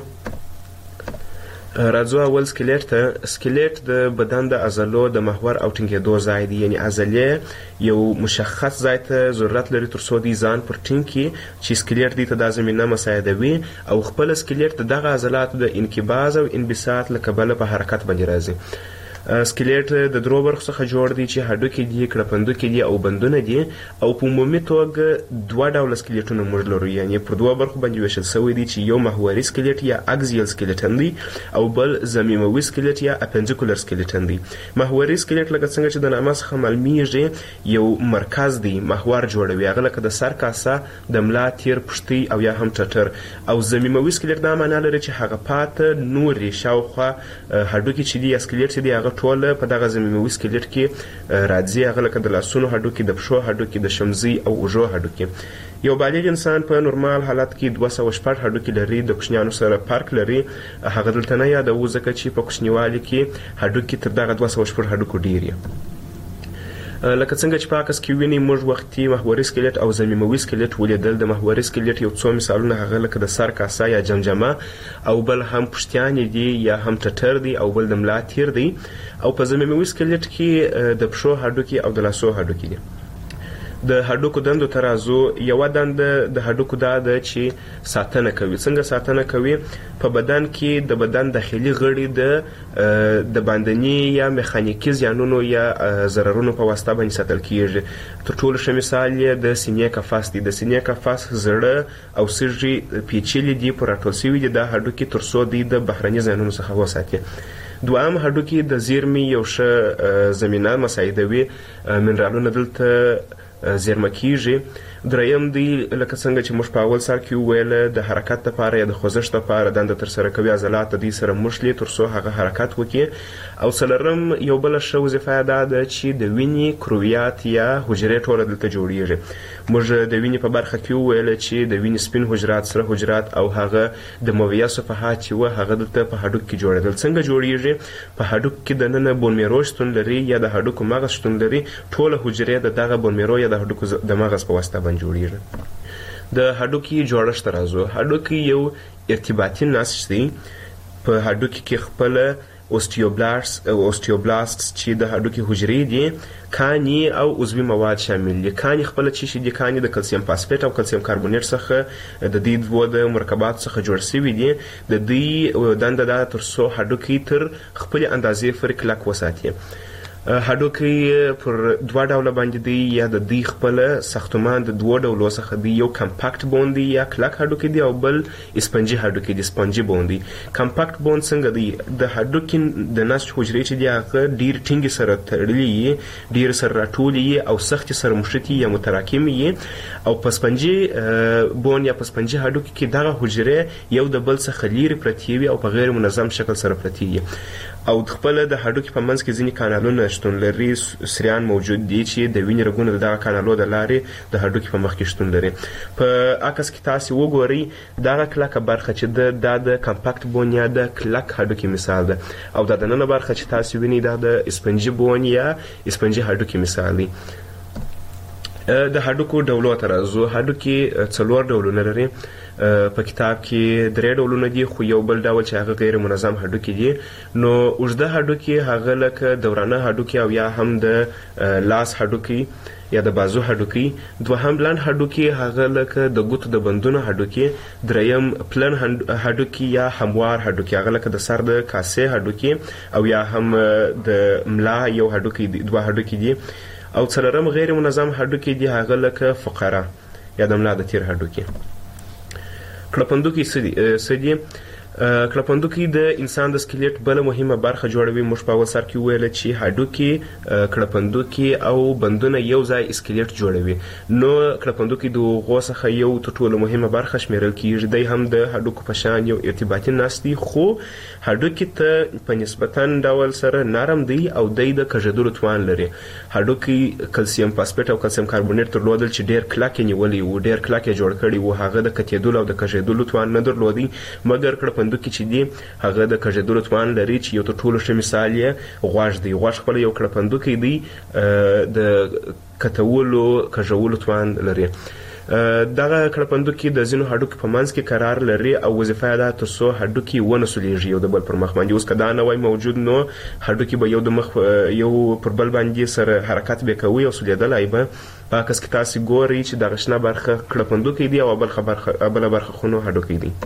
راځو اول سکلیټ ته. سکلیټ د بدن د عضلو د محور او ټینګېدو ځای دی، یعنی عضلې یو مشخص ځای ته ضرورت لري تر څو د ځان پر ټینګ کړي چې سکلیټ دې ته د زمینه مساعدوي او خپل سکلیټ د دغه عضلاتو د انقباض او انبساط له کبله په حرکت باندې راځي. سکلیټ د درو برخو څخه جوړ دی چې هډوکي دي، کړپندوکي دي او بندونه دي او په عمومي توګه دوه ډوله سکلیټونه موږ لرو، یعنی پر دوه برخو باندې ویشل شوی دي چې یو محوري سکلیټ یا اکزیل سکلیټن دی او بل ضمیموي سکلیټ یا اپنډیکولر سکلیټن دی. محوري سکلیټ لکه څنګه چې د نامه څخه معلومیږي یو مرکز دی، محور جوړوي، هغه لکه د سر کاسه، د ملا تیر، پښتۍ او یا هم ټټر. او ضمیموي سکلیټ دا معنی لري چې هغه پاته نورې شاوخوا هډوکي چې دي یا سکلیټ چې دی هغه ټول په دغه ضمیموي سکلیټ کې راځي، هغه لکه د لاسونو هډوکي، د پښو هډوکي، د شمزي او اوږو هډوکي. یو بالغ انسان په نورمال حالت کې 206 هډوکي لري، د کوچنیانو سره فرق لري. هغه دلته نه یادوو ځکه چې په کوچنیوالي کې هډوکي تر دغه 206 هډوکو ډیر دي. لکه څنګه چې په عکس کې ویني موږ وختي محوري سکلیټ او ضمیموي سکلیټ ولیدل. د محوري سکلیټ یو څو مثالونه هغه لکه د سر کاسه یا جمجمه او بل هم پښتیانې دي یا هم ټټر دی او بل د ملا تیر دی. او په ضمیموي سکلیټ کې د پښو هډوکي او د لاسو هډوکي دي. د هډوکو دندو ته راځو. یوه دنده د هډوکو دا ده چې ساتنه کوي. څنګه ساتنه کوي؟ په بدن کې د بدن داخلي غړي د باندني یا میخانیکي زیانونو یا ضررونو په واسطه باندې ساتل کیږي. تر ټولو ښه مثال یې د سینې قفس دی. د سینې قفس زړه او سږي پیچلي دي، پر راټول شوي دي دا هډوکي تر څو دوی د بهرني زیانونو څخه وساتي. دوام هډوکي د زیرمې یو ښه زمینه مساعدوي، منرالونه دلته زیرمه کیږي. دریم دی لکه څنګه چې موږ په اول سر کې وویل د حرکت لپاره یا د خوځښت لپاره دنده ترسره کوي، عضلات د دوی سره مښلي تر څو هغه حرکت وکړي. او څلورم یو بله ښه وظیفه دا ده چې د وینې کرویات یا حجرې ټوله دلته جوړیږي. موږ د وینې په برخه کې وویل چې د وینې سپین حجرات، سره حجرات او هغه د مویه صفحات چې وه هغه دلته په هډوک کې جوړېدل. څنګه جوړیږي؟ په هډوک کې دننه بون میرو شتون لري یا د هډوکو مغز شتون لري. ټوله حجرې د دغه بون میرو یا د هډوکو د مغز په واسطه باندې جوړیږي. د هډوکي جوړښت ته راځو. هډوکي یو ارتباطي نسج دی. په هډوکي کې خپل اوستیوبلاست چې د هډوکي حجرې دي، کاني او عضوي مواد شامل دي. کاني خپل چې دي کاني د کلسیم فاسفیټ او کلسیم کاربونیټ څخه د دې دوه د مرکبات څخه جوړ شوي دي. د دې دنده دا تر څو هډوکي تر خپل اندازې پورې کلک وساتي. هډوکي پر دوه ډوله باندې دی، یا د دوی خپل ساختمان د دوه ډولو څخه دی. یو کمپاکټ بون دی یا کلک هډوکي دی او بل اسپنجي هډوکي دی، سپنجي بون دی. کمپاکټ بون څنګه دی؟ د هډوکي د نسج حجرې چې دی هغه ډیر ټینګې سره تړلي، ډیر سره راټولي او سخت سره مشتي یا متراکمي. او په سپنجي بون یا په سپنجي هډوکي کې دغه حجرې یو د بل څخه لري پرتې وي او په غیر منظم شکل سره پرتې وي. او خپل د هډوکي په منځ کې ځینې کانالونه شتون لري، سریان موجود دي چې د وینې رګونو دغه کانالو د لارې د هډوکي په مخ کې شتون لري. په عکس کې تاسو وګورئ دغه کلکه برخه چې د کمپاکت بون یا د کلک هډوکي مثال ده، او د دننه برخه چې تاسو وینئ د اسپنجي بون یا اسپنجي هډوکي مثال دی. د هډوکو ډولو ته راځو. هډوکي 4 ډولونه لري. په کتاب کې 3 ډولونه دي، خو یو بل ډول چې هغه غیر منظم هډوکي دي. نو اوږده هډوکي هغه لکه دورانه هډوکي او یا هم د لاس هډوکي یا د بازو هډوکي. دوهم لنډ هډوکي هغه لکه د ګوتو د بندونو هډوکي. دریم پلن هډوکي یا هموار هډوکي هغه لکه د سر د کاسې هډوکي او یا هم د ملا یو هډوکي دي، 2 هډوکي دي. او څلورم غیر منظم هډوکي دي هغه لکه فقره یا د ملا د تیر هډوکي. کړپندوکي څه دي؟ کړپندوکي د انسان د سکلیټ بل مهمه برخه جوړوي. موږ په اول سر کې ویل چې هډوکي، کړپندوکي او بندونه یو ځای سکلیټ جوړوي. نو کړپندوکي د هغو څخه یو تر ټولو مهمه برخه شمیرل کیږي. دی هم د هډوکو په شان یو ارتباطي نسج دی، خو هډوکي ته په نسبتا ډول سره نرم دی او دی د کږېدلو توان لري. هډوکي کلسیم فاسفیټ او کلسیم کاربونیټ درلودل چې ډیر کلک نیولي وو، ډیر کلک جوړ کړي وو. هغه د کتېدلو او د کږېدلو توان نه درلودي، مګر کړپندوکي چې دی هغه د کږېدلو توان لري، چې یو تر ټولو ښه مثال یې غوږ دی. غوږ خپل یو کړپندوکي دی، د کتولو کږولو توان لري. دغه کړپندوکي د ځینو هډوکي په منځ کې قرار لري او وظیفه یې ده تر څو هډوکي ونه سولیږي یو د بل پر مخ باندې. اوس که دا نه وای موجود نو هډوکي به یو د مخ یو پر بل باندې سره حرکت به کوي او سولیدلی به. په عکس کې تاسې ګورئ چې دغه شنه برخه کړپندوکي دی او بله برخه خو نو هډوکي دی.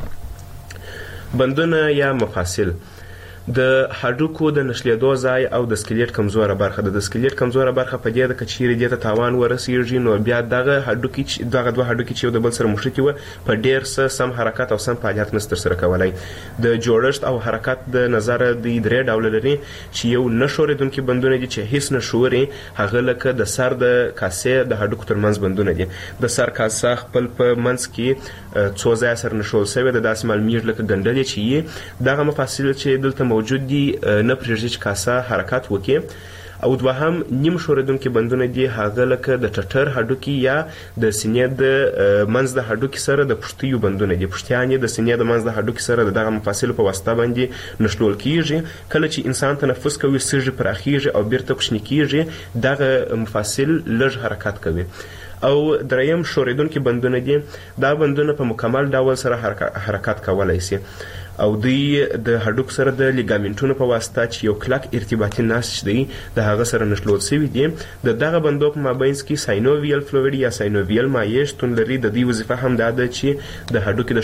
بندونه یا مفاصل د هډوکو د نښلېدو ځای او د سکلیټ کمزوره برخه ده. د سکلیټ کمزوره برخه په دې ده که چیرې دې ته تاوان ورسیږي نو بیا دغه 2 هډوکي چې یو د بل سره مښتي وه په ډېر څه سم حرکت او سم فعالیت نشي ترسره کولی. د جوړښت او حرکت د نظره دوی 3 ډوله لري چې یو نه ښورېدونکي بندونه دي چې هیڅ نه ښوري، هغه لکه د سر د کاسې د هډوکو ترمنځ بندونه دي. د سر کاسه خپل په منځ کې څو ځایه سره نښول سوې ده، داسې معلومیږي لکه ګنډلې چې یې. دغه مفاصل چې دلته موجود دي نه پرېږدي چې کاسه حرکت وکړي. او دوهم نیم ښورېدونکي بندونه دي، هغه لکه د ټټر هډوکي یا د سینې د منځ د هډوکي سره د پښتیو بندونه دي. پښتیان یې د سینې د منځ د هډوکي سره د دغه مفاصلو په واسطه باندې نښلول کیږي. کله چې انسان تنفس کوي سږي پراخیږي او بیرته کوچني کیږي، دغه مفاصل لږ حرکت کوي. او دریم ښورېدونکي بندونه دي، دا بندونه په مکمل ډول سره حرکت کولی شي او دوی د هډوک سره د لیګامنټونو په واسطه چې یو کلک ارتباطي نسج دی د هغه سره نښلول شوي دي. د دغه بندو په مابینځ کې ساینوویل فلویډ یا ساینوویل مایع شتون لري. د دوی وظیفه هم دا ده چې د هډوکي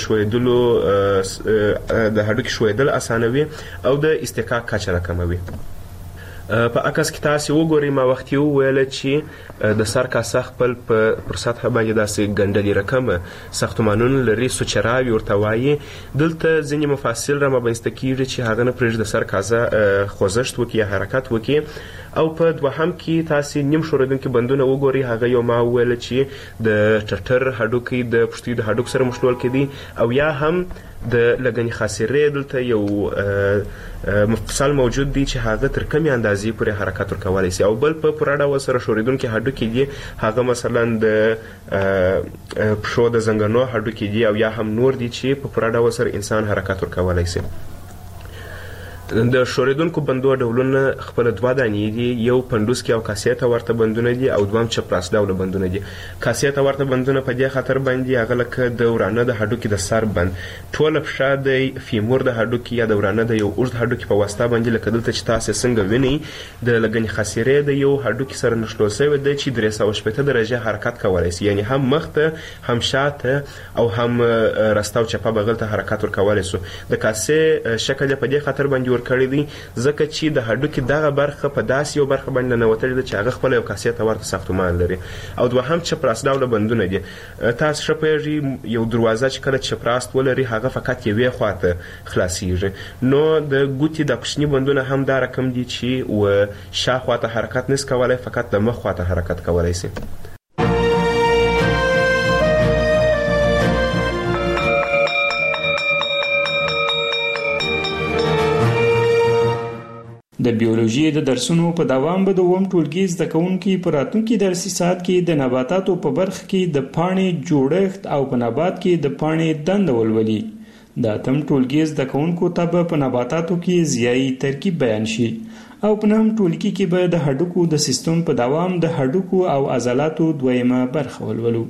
د هډوکي ښویېدل اسانوي او د استحقاق کچه راکموي. په عکس کې تاسې وګورئ، ما وختي وویله چې د سر کاسه خپل پر سطحه باندې داسې ګنډلې رقمه ساختمانونه لري، سوچراوي ورته وایي. دلته ځینې مفاصل را مابینځته کیږي چې هغه نه پرېږدي د سر کاسه خوځښت وکړي یا حرکت وکړي. او په دوهم کې تاسې نیم ښورېدونکي بندونه وګورئ، هغه یو ما وویله چې د ټټر هډوکي د پښتیو د هډوکو سره مښلول کېدي. او یا هم د لګنې خاصرې دلته یو مفصل موجود دی چې هغه تر کمې اندازې پورې حرکت ورکولی شي. او بل په پوره ډول سره ښورېدونکي هډوکي دي، هغه مثلا د پښو د زنګنو هډوکي دي او یا هم نور دي چې په پوره ډول سره انسان حرکت ورکولی شي. د ښورېدونکو بندو ډولونه خپل 2 دانې دي، یو پنډوسکي او کاسې ته ورته بندونه دي او دوهم چپراس ډوله بندونه دي. کاسې ته ورته بندونه په دې خاطر باندې هغه لکه د ورانه د هډوکي د سر بند، ټوله پښه د فیمور د هډوکي یا د ورانه د یو اوږد هډوکي په واسطه باندې لکه دلته چې تاسې څنګه وینئ د لګنې خاصرې د یو هډوکي سره نښلول شوی دی چې 360 درجه حرکت کولی شي، یعنې هم مخ ته هم شاته او هم رسته او چپه بغل ته حرکت ورکولی شو. د کاسې شکل یې په دې خاطر باندې ورکړی دی ځکه چې د هډوکي دغه برخه په داسې یو برخه باندې ننوتلې ده چې هغه خپله یو کاسې ته ورته ساختمان لري. او دوهم چپراس ډوله بندونه دي. تاسو ښه پوهېږئ یو دروازه چې کله چپراس ولري هغه فقط یوې خواته خلاصیږي. نو د ګوتې د کوچني بندونه هم دا رقم دي چې شاخوا ته حرکت نشي کولی، فقط د مخ خواته حرکت کولی شي. د بیولوژي د درسونو په دوام به د اووم ټولګي زده کوونکي په راتلونکي درسي ساعت کې د نباتاتو په برخه کې د پاڼې جوړښت او په نبات کې د پاڼې دنده ولولي. د اتم ټولګي زده کوونکو ته به په نباتاتو کې ضیایي ترکیب بیان شي او په نهم ټولګي کې به د هډوکو د سیستم په دوام د هډوکو او عضلاتو دویمه برخه ولولو.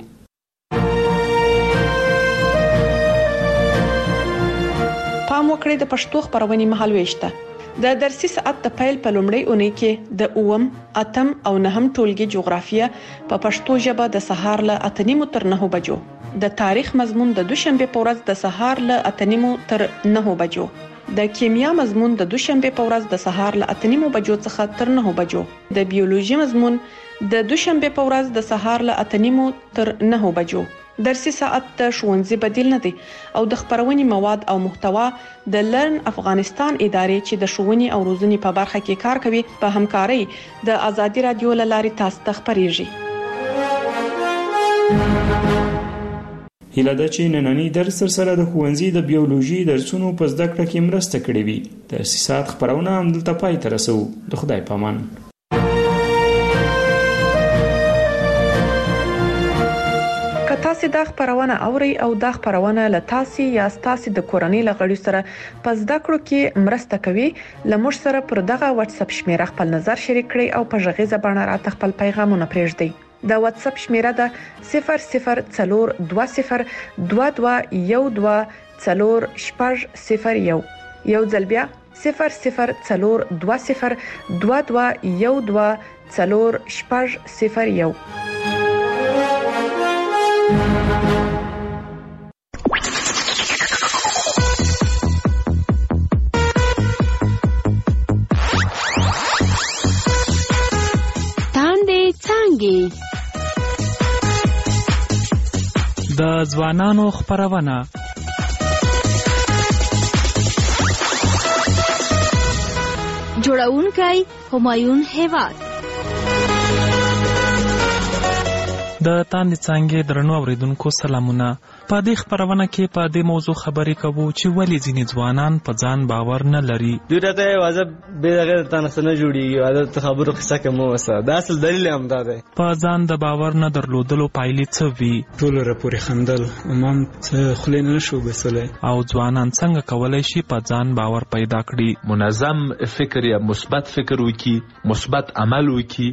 پام وکړئ د پښتو خبرونې مهالويشته. د درسي ساعت د پیل په لومړۍ اونۍ کې د اووم، اتم او نهم ټولګي جغرافیه په پښتو ژبه د سهار له 8:30 تر 9 بجو، د تاریخ مضمون د دوشنبه په ورځ د سهار له 8:30 تر 9 بجو، د کیمیا مضمون د دوشنبه په ورځ د سهار له 8:30 بجو څخه تر 9 بجو، د بیولوژي مضمون د دوشنبه په ورځ د سهار له 8:30 تر 9 بجو. درسي ساعت د ښوونځي بدیل نه دی او د خبرونې مواد او محتوا د لرن افغانستان ادارې چې د ښوونې او روزنې په برخه کې کار کوي په همکارۍ د آزادي رادیو له لارې تاسو ته خبريږي. هیله ده چې نننی درس سره د ښوونځي د بیولوژي درسونو په زده کړه کې مرسته کړې وي. درسي ساعت خبرونه همدلته پای ته رسو. د خدای پامان. تاسو دا خبرونه اوري او دا خبرونه له تاسو یا تاسو د کورنۍ لغړی سره په زده کړو کې مرسته کوي. لمر سره پر دغه واتس اپ شمیره خپل نظر شریک کړئ او په ژغیزه باندې راته خپل پیغامونه پرېږدئ. د واتس اپ شمیره ده 002022124001. یو ځل بیا 002022124001. د ځوانانو خبرونه جوړونکی همایون هیواد. د تاندې څنګه درنو اوریدونکو سلامونه. په دې خبرونه کې په دې موضوع خبرې کوو چې ولې ځینې ځوانان په ځان باور نه لري. دوی راته واځه به دغه تاسو نه جوړیږي عادت خبرو قصه کوم وسه. دا اصل دلیل هم دا دی. په ځان د باور نه درلودلو پایلې څه وي؟ ټول راپورې خندل امام څه خلینه نشو بسله. او ځوانان څنګه کولای شي په ځان باور پیدا کړي؟ منظم فکر یا مثبت فکر وکړي، مثبت عمل وکړي.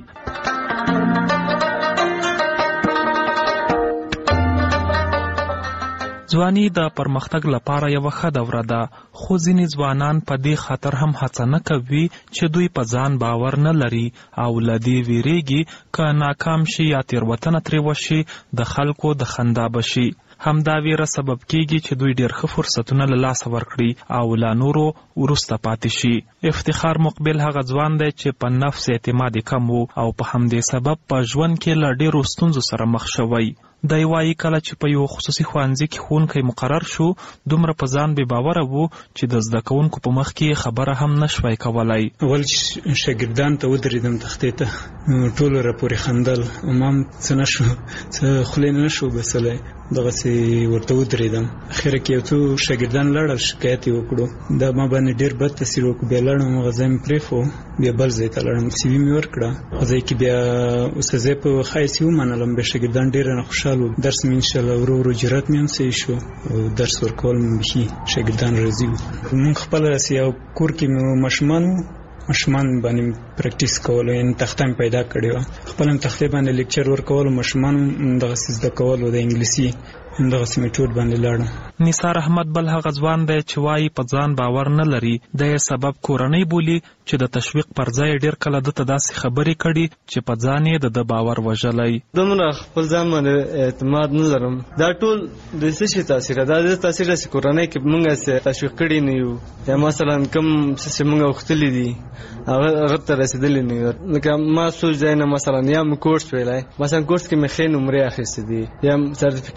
ځواني د پرمختګ لپاره یو ښه دوره ده، خو ځینې ځوانان په دې خاطر هم هڅه نه کوي چې دوی په ځان باور نه لري او له دې ویریږي که ناکام شي یا تېروتنه ترې وشي د خلکو د خندا بشي. همدا ویره سبب کیږي چې دوی ډېر ښه فرصتونه له لاسه ورکړي او لا نورو وروسته پاتې شي. افتخار مقبل هغه ځوان دی چې په نفس اعتماد کم وو او په همدې سبب په ژوند کې له ډېرو ستونزو سره مخ شوی. دی وایي کله چې په یو خصوصي ښوونځي کې ښوونکی مقرر شو دومره په ځان بې باوره و چې د زده کوونکو په مخ کې خبره هم نشوای کولی. اول شاګردان ته ودرېدم تختې ته، ټول راپورې خندل امام څه نشو څه خولې نه شو بسلی. دغسې ورته ودرېدم. اخره کې یو څو شاګردان لاړل، شکایت یې وکړو. دا ما باندې ډېر بد تاثیر وکړو. بیا لاړم هغه ځای مې پرېښو، بیا بل ځای ته لاړم، سی وي مې ورکړه. هغه ځای کې بیا استاذۍ په ښه حیث یې ومنلم. بیا شاګردان ډېر نه خوشحاله وو. درس مې انشاءالله ورو ورو جرات مې هم صحیح شو او درس ورکول مې بیخي شاګردان راضي وو. مونږ خپله راسي یو کور کې مې ماشومان باندې پریکټیس کولو، یعنې تخته مې پیدا کړې وه. خپل هم تختې باندې لیکچر ورکولو، ماشومان دغسې زده کولو د انګلیسي دغسې میټود باندې لاړم. نثار احمد بل هغه ځوان دی چې وایي په ځان باور نه لري. د یې سبب کورنۍ بولي چې د تشویق پر ځای ډېر کله دته داسې خبرې کړي چې په ځان یې د باور وژلی. دومره خپل ځان باندې اعتماد نه لرم. دا ټول د څه شي تاثیر ده؟ دا د تاثیر چې کورنۍ کې موږ تشویق کړي نه یو، یا مثلا کوم څه چې موږ غوښتلي دي هغه ته رسېدلي نه یو. لکه ما څو ځایونه مثلا یا مې کورس ویلی، مثلا کورس کې مې ښې نمرې اخیستې دي یا سرټیفیکیټ مې تر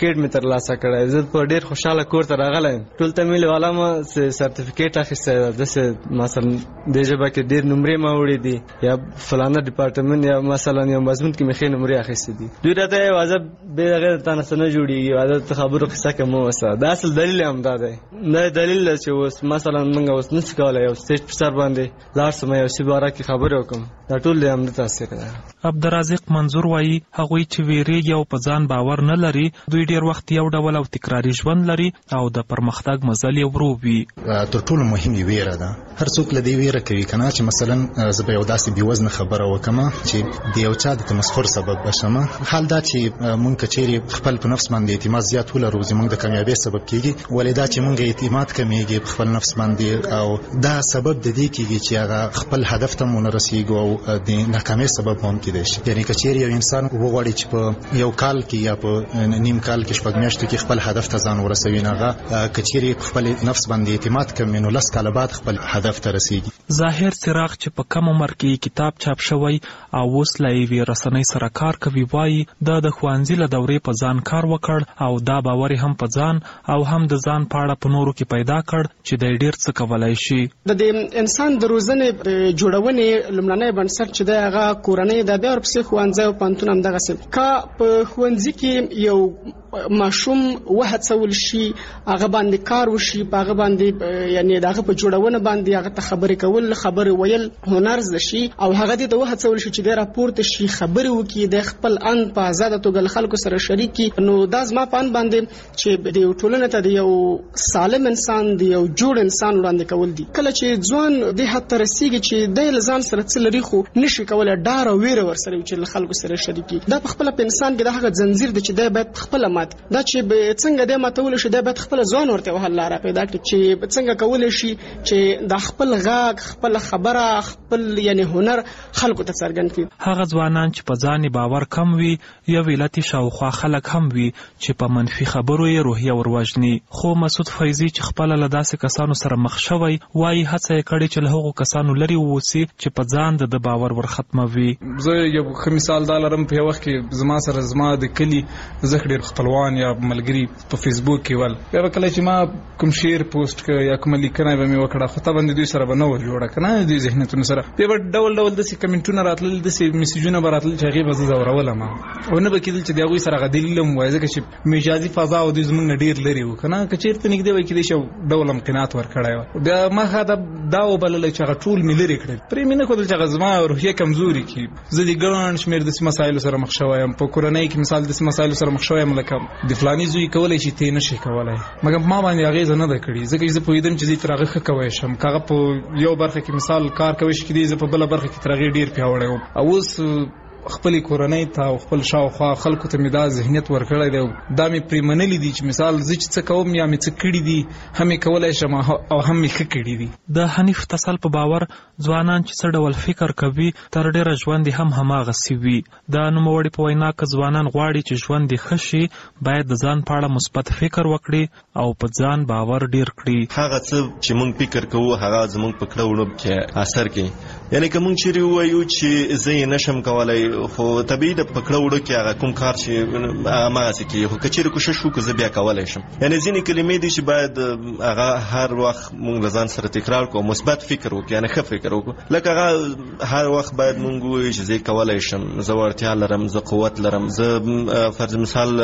ترلاسه کړی. زه په ډیر خوشاله کور ته راغلی. ټول تمیل والا ما سرټیفیکیټ اخیستی دی. داسې مثلا دې ژبه کې ډیر نمرې ما وړي دي یا فلانه ډپارټمنټ یا مثلا یو مضمون کې مې ښې نمرې اخیستې دي. دوی راته واځه به هغه ته نه جوړیږي. واځه خبرو قصه کوم وسه. دا اصل دلیل هم دا دی. نه دلیل چې اوس مثلا موږ اوس نشو کولای یو سټیج پر سر باندې لار سم یو سی بارا کې خبرې وکم. دا ټول له هم تاثیر دی. عبدالرزاق منظور وایي هغوی چې ویریږي او په ځان باور نه لري دوی ډیر وخت یو ډول او تکراري ژوند لري او د پرمختګ مزل یې ورو وي. تر ټولو مهمه ویره ده. هر څوک له دې ویره کوي کنه چې مثلا زه به یو داسې بیوزن خبره وکم چې د یو چا د تمسخر سبب بشم. حال دا چې مونږ کچېری خپل په نفس باندې اعتماد زیات ولرو زموږ د کامیابی سبب کیږي. ولې دا چې مونږ اعتماد کمیږي په خپل نفس باندې او دا سبب د دې کیږي چې هغه خپل هدف ته مونږ رسیږو او د ناکامۍ سبب هم کیدای شي. یعنی کچېری یو انسان وغواړي چې په یو کال کې یا په نیم کال کې شپږ میاشتو کې خپل هدف ته ځان ورسوي نه کچېری خپل نفس باندې اعتماد کمي نو لس کاله بعد خپل هدف ته رسیږي. ظاهر څراغ چې په کم عمر کې کتاب چاپ شوی او اوس لا یې رسنۍ سره کار کوي وایي د ښوونځي له دورې په ځان کار وکړ او دا باور هم په ځان او هم د ځان په اړه په نورو کې پیدا کړ چې د ډیر څه کولای شي. د انسان د روزنې جوړونې لومړنی بنسټ چې د هغه کورنۍ د بیا ورپسې ښوونځي او پوهنتون هم دغه څه کا په ښوونځي کې یو ماشوم وهڅول شي هغه باندې کار وشي هغه باندې یعنی دغه په جوړونه باندې هغه ته خبرې کول خبرې ویل هنر ز شي او هغه دې ته وهڅول شي چې د راپورته شي خبرې وکړي د خپل ان په آزاد توګه خلکو سره شریک کی. نو دا زما په ان باندې چې د ټولنې ته د یو سالم انسان دی یو جوړ انسان وړاندې کول دي. کله چې ځوان د حتی رسیږي چې د لزان سره څه لري خو نشي کولای ډار او ویره ور سره چې خلکو سره شریک کی. دا په خپل په انسان کې د هغه زنجیر دی چې د باید خپل دا چې څنګه د ماتول شي د باید خپل ځوان ورته حل لاره پیدا کړي چې څنګه کول شي چې د خپل غاګ خپل خبره خپل یعنی هنر خلکو ته څرګند کړي. هغه ځوانان چې په ځان باور کم وي یا ویلاتي شاوخوا خلک هم وي چې په منفي خبرو یې روحیه وروجني. خو مسعود فیضی چې خپل له داسې کسانو سره مخ شوی وایي هڅه یې کړې چې له هغو کسانو لري ووسی چې په ځان د باور ورختموي. زه یو ښه مثال دا لرم. په وخت کې زما سره زما د کلی زه ډېر خپلوان یا ملګری په فیسبوک کې ول بیا کله چې ما کوم شیر پوسټ ک یا کوم لیکنه به مې وکړه خو ته باندې دوی سره بنو جوړه کنه دوی ذهنیتونو سره به ډول ډول د کمنټونو راتلل د میسجونه براتل چې هغه به زورول ما او نه بکیدل چې دغه سره غدلیل مو وایي چې مجازي فضا او د زمونږ ډیر لري وکنه کچیرته نګدې وای کې شو ډول امکانات ورکړای بیا ما خاطر دا وبلل چې هغه ټول ملي کړل پرې مینه کول چې غزما روحیه کمزوري کی زه دي ګران شمیر د مسایلو سره مخ شوایم په کورنۍ کې مثال د مسایلو سره مخ شوایم لکه د فلانی زوی کولای شي ته نشي کولای مګر ما باندې هغه نه ده کړی ځکه چې په یدم چې زه ترغه کوي شم کاغه په یو برخه کې مثال کار کوي چې دې په بل برخه کې ترغه ډیر پیاوړی او اوس خپل کورنۍ ته او خپل شاوخوا خلکو ته مې دا ذهنیت ورکړی دی دا مې پریمنلې دي چې مثال زه چې څه کوم یا مې څه کړي دي هم کولای شم او هم مې ښه کړي دي. د حنیف تسل په باور ځوانان چې څه ډول فکر کوي تر ډیره ژوند هم هماغسې وي. د نوموړي په وینا که ځوانان غواړي چې ژوند یې ښه شي باید د ځان په اړه مثبت فکر وکړي او په ځان باور ډیر کړي. هغه څه چې موږ فکر کوو هغه زموږ په کړه وړو کې اثر کوي. یعنی که موږ چیرې وایو چې زه یې نشم کولای خو طبیعي د پکړه وړو کې هغه کوم کار چې ما هڅه کوي خو کچېره کوشش وکړو زه بیا کولای شم. یعنی ځینې کلمې دي چې باید هغه هر وخت موږ ځان سره تکرار کوو مثبت فکر وکړو یعنی ښه فکر وکړو لکه هغه هر وخت باید موږ وایو چې زه کولای شم زه وړتیا لرم زه قوت لرم زه فرض مثال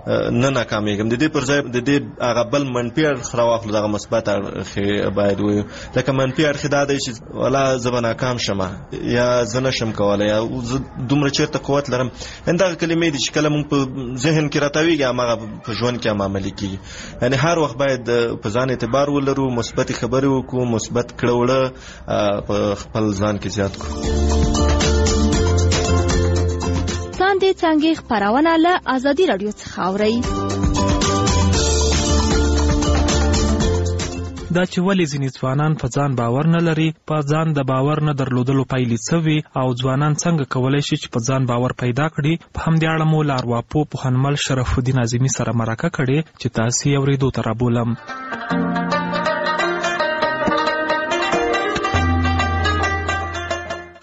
نه ناکامیږم د دې پر ځای د دې هغه بل منفي اړخ راواخلو دغه مثبت اړخ باید وایو لکه منفي اړخ دا دی چې ولا زه به ناکام شم یا زه نشم کولای یا دومره چیرته قوت لرم انده کلمې دي چې کله مونږ په ذهن کې راتاویږي هغه په ژوند کې هم عملي کیږي. یعنی هر وخت باید په ځان اعتبار ولرو مثبت خبرې وکړو مثبت کړه وړه په خپل ځان کې زیات کړو. تاندې څنګه خبرونه له ازادي رادیو څخه اوري دا چې ولې ځینې ځوانان په ځان باور نه لري په ځان د باور نه درلودلو پایلې څه وي او ځوانان څنګه کولی شي چې په ځان باور پیدا کړي په همدې اړه مو له ارواپوه پوهنمل شرف الدین اعظمي سره مرکه کړې چې تاسې یې اورېدو ته رابولم.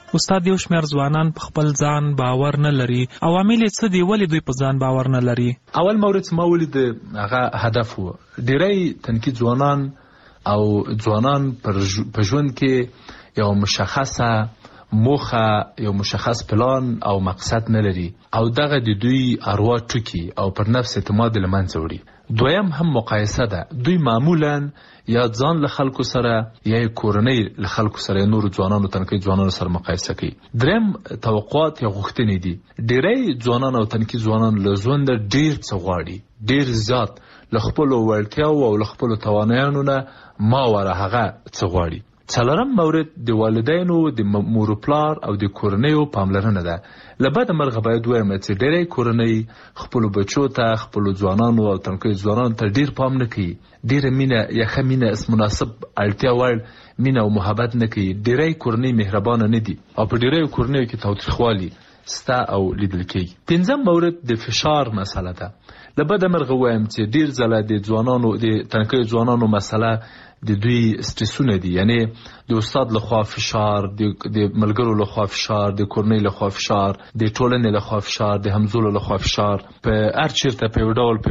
استاد یو شمېر ځوانان په خپل ځان باور نه لري. عوامل یې څه دي؟ ولې دوی په ځان باور نه لري؟ اول مورد ما ولید هغه هدف و. ډېری تنکي ځوانان او ځوانان په ژوند کې یو مشخصه موخه، یو مشخص پلان او مقصد نه لري او دغه د دوی اروا ټوکي او پر نفس اعتماد له منځه وړي. دویم هم مقایسه ده. دوی معمولا یا ځان له خلکو سره یا کورنۍ له خلکو سره نور ځوانانو تنکي ځوانانو سره مقایسه کوي. دریم توقعات یا غوښتنې دي. ډېری ځوانان او تنکي ځوانان له ژوند ډېر څه غواړي، ډېر زیات له خپلو وړتیاو او له خپلو توانایانو نه ماوره هغه څه غواړي. څلورم مورد د والدینو، د مور پلار او د کورنیو پاملرنه ده. له بده مرغه باید ووایم چې ډېری کورنۍ خپلو بچو ته، خپلو ځوانانو او تنکیو ځوانانو ته ډېر پام نه کوي. ډېره مینه یا ښه مینه مناسب اړتیا وړ مینه او محبت نه کوي. ډېری کورنۍ مهربانه نه دي او په ډېریو کورنیو کې تاوتریخوالي سته او لیدل کېږي. پنځم مورد د فشار مسله ده. له بده مرغه ووایم چې ډېر ځله د ځوانانو، د تنکیو ځوانانو مسله د دوی سټرسونه دي. یعنی د استاد لخوا فشار، د ملګرو لخوا فشار، د کورنۍ لخوا فشار، د ټولنې لخوا فشار، د همزولو لخوا فشار، په هر چیرته په یو ډول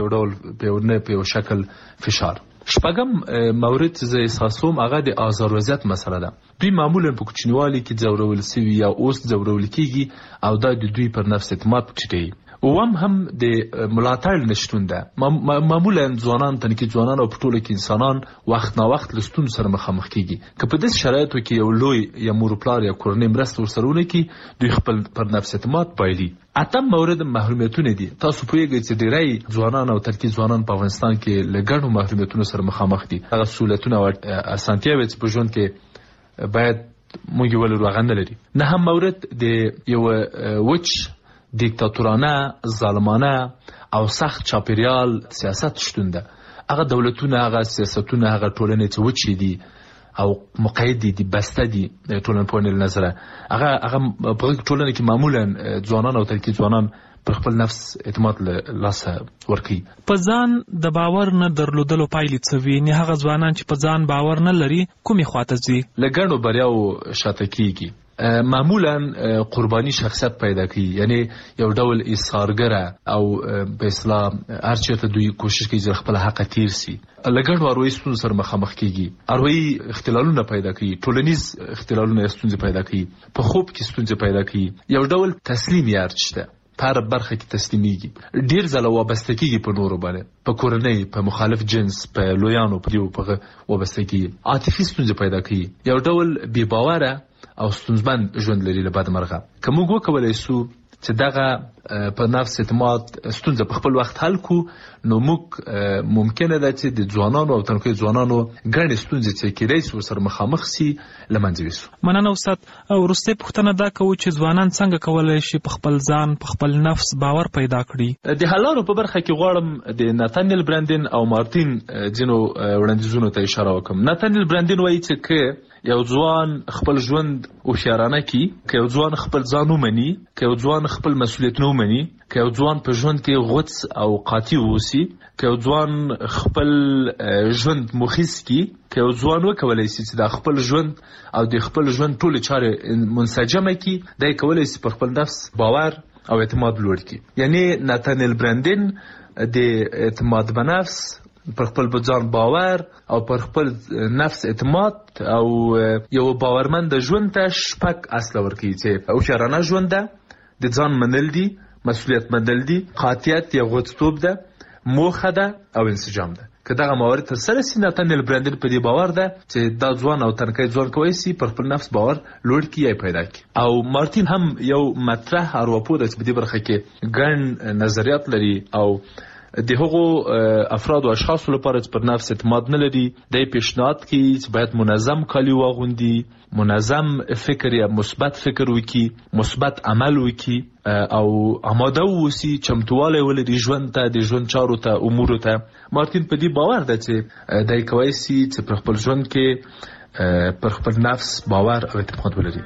په یو شکل فشار. شپږم مورد چې زه احساسوم هغه د آزار وضعیت مسله ده. دوی معمولا په کوچنیوالي کې ځورول سوي یا اوس ځورول کېږي او دا د دوی پر نفس اعتماد ټیټوي. اوم هم د ملاتړ نشتون ده. معمولا ځوانان، تنکي ځوانان او په ټوله کې انسانان وخت نا وخت له ستونزو سره مخامخ کېږي. که په داسې شرایطو کې یو لوی یا مور پلار یا کورنۍ مرسته ورسره ونه کړي، دوی خپل پر نفس اعتماد بایلي. اتم مورد محرومیتونه دي. تاسو پوهیږئ چې ډېری ځوانان او تنکي ځوانان په افغانستان کې له ګڼو محرومیتونو سره مخامخ دي. هغه سهولتونه او اسانتیاوې چې په ژوند کې باید موږ ولرو هغه نه لري. نهم مورد د یو وچ دیکتاتورانه، ظالمانه او سخت چاپیریال سیاست شتون ده. هغه دولتونه، هغه سیاستونه، هغه ټولنې چې وچې دي او مقید دي، بسته دي ټولنپوهنې له نظره، هغه په ټولنه کې معمولا ځوانان او تنکي ځوانان پر خپل نفس اعتماد له لاسه ورکوي. په ځان د باور نه درلودلو پایلې څه وي؟ نه هغه ځوانان چې په ځان باور نه لري کومې خواته ځي؟ له ګڼو بریاو شاته کېږي. معمولا قربانی شخصیت پیدا کوي. یعنی یو ډول ایثارګره او په اصطلاح هر چېرته دوی کوشش کوي چې خپل حق تیر سي. له ګڼو اروایي ستونزو سره مخامخ کېږي. اروایي اختلالونه پیدا کوي، ټولنیز اختلالونه ستونزې پیدا کوي، په خوب کې ستونزې پیدا کوي. یو ډول تسلیم یار شته، په هر برخه کې تسلیمیږي. ډېر ځله وابسته کېږي په نورو باندې، په کورنۍ، په مخالف جنس، په لویانو په دیو په وابسته کېږي. عاطفي ستونزې پیدا کوي. یو ډول بې باوره او ستونزمن ژوند لري. له بده مرغه که موږ وکولی سو چې دغه په نفس اعتماد ستونزه په خپل وخت حل کو، نو موږ ممکنه ده چې د ځوانانو او تنکیو ځوانانو ګڼې ستونزې چې کېدای سي ورسره مخامخ سي له منځه یوسو. مننه استاد. وروستۍ پوښتنه دا کوو چې ځوانان څنګه کولی شي په خپل ځان، په خپل نفس باور پیدا کړي؟ د حل لارو په برخه کې غواړم د ناتانیل برانډین او مارتین ځینو وړاندیزونو ته اشاره وکړم. ناتانیل برانډین وایي چې که یو ځوان خپل ژوند هوښیارانه کړي، که یو ځوان خپل ځان ومني، که یو ځوان خپل مسؤلیتونه ومني، که یو ځوان په ژوند کې غوڅ او قاطع واوسي، که یو ځوان خپل ژوند مخیس کړي، که یو ځوان وکولی سي چې د خپل ژوند او د خپل ژوند ټولې چارې منسجمه کړي، دی کولی سي پر خپل نفس باور او اعتماد لوړ کړي. یعنی ناتانیل برانډین د اعتماد به نفس، پر خپل ځان باور او پر خپل نفس اعتماد او یو باورمند ژوند ته 6 اصل ورکوي چې هوښیارانه ژوند ده، د ځان منل دي، مسؤلیت منل دي، قاطعیت یا غوڅتوب ده، موخه ده او انسجام ده. که دغه موارد تر سره سي، ناتانیل برانډین په دې باور ده چې دا ځوان او تنکی ځوان کولی سي پر خپل نفس باور لوړ کړي یا پیدا کړي. او مارتین هم یو مطرح ارواپوه ده چې په دې برخه کې ګڼ نظریات لري او د هغو افراد او اشخاصو لپاره چې پر نفس اعتماد نه لري، دی پیشنهاد کوي چې باید منظم کالي واغوندي، منظم فکر یا مثبت فکر وکړي، مثبت عمل وکړي او آماده واوسي، چمتووالی ولري ژوند ته، د ژوند چارو ته، امورو ته. مارتین په دې باور ده چې دی کولی سي چې پر خپل ژوند کې پر خپل نفس باور او اعتماد ولري.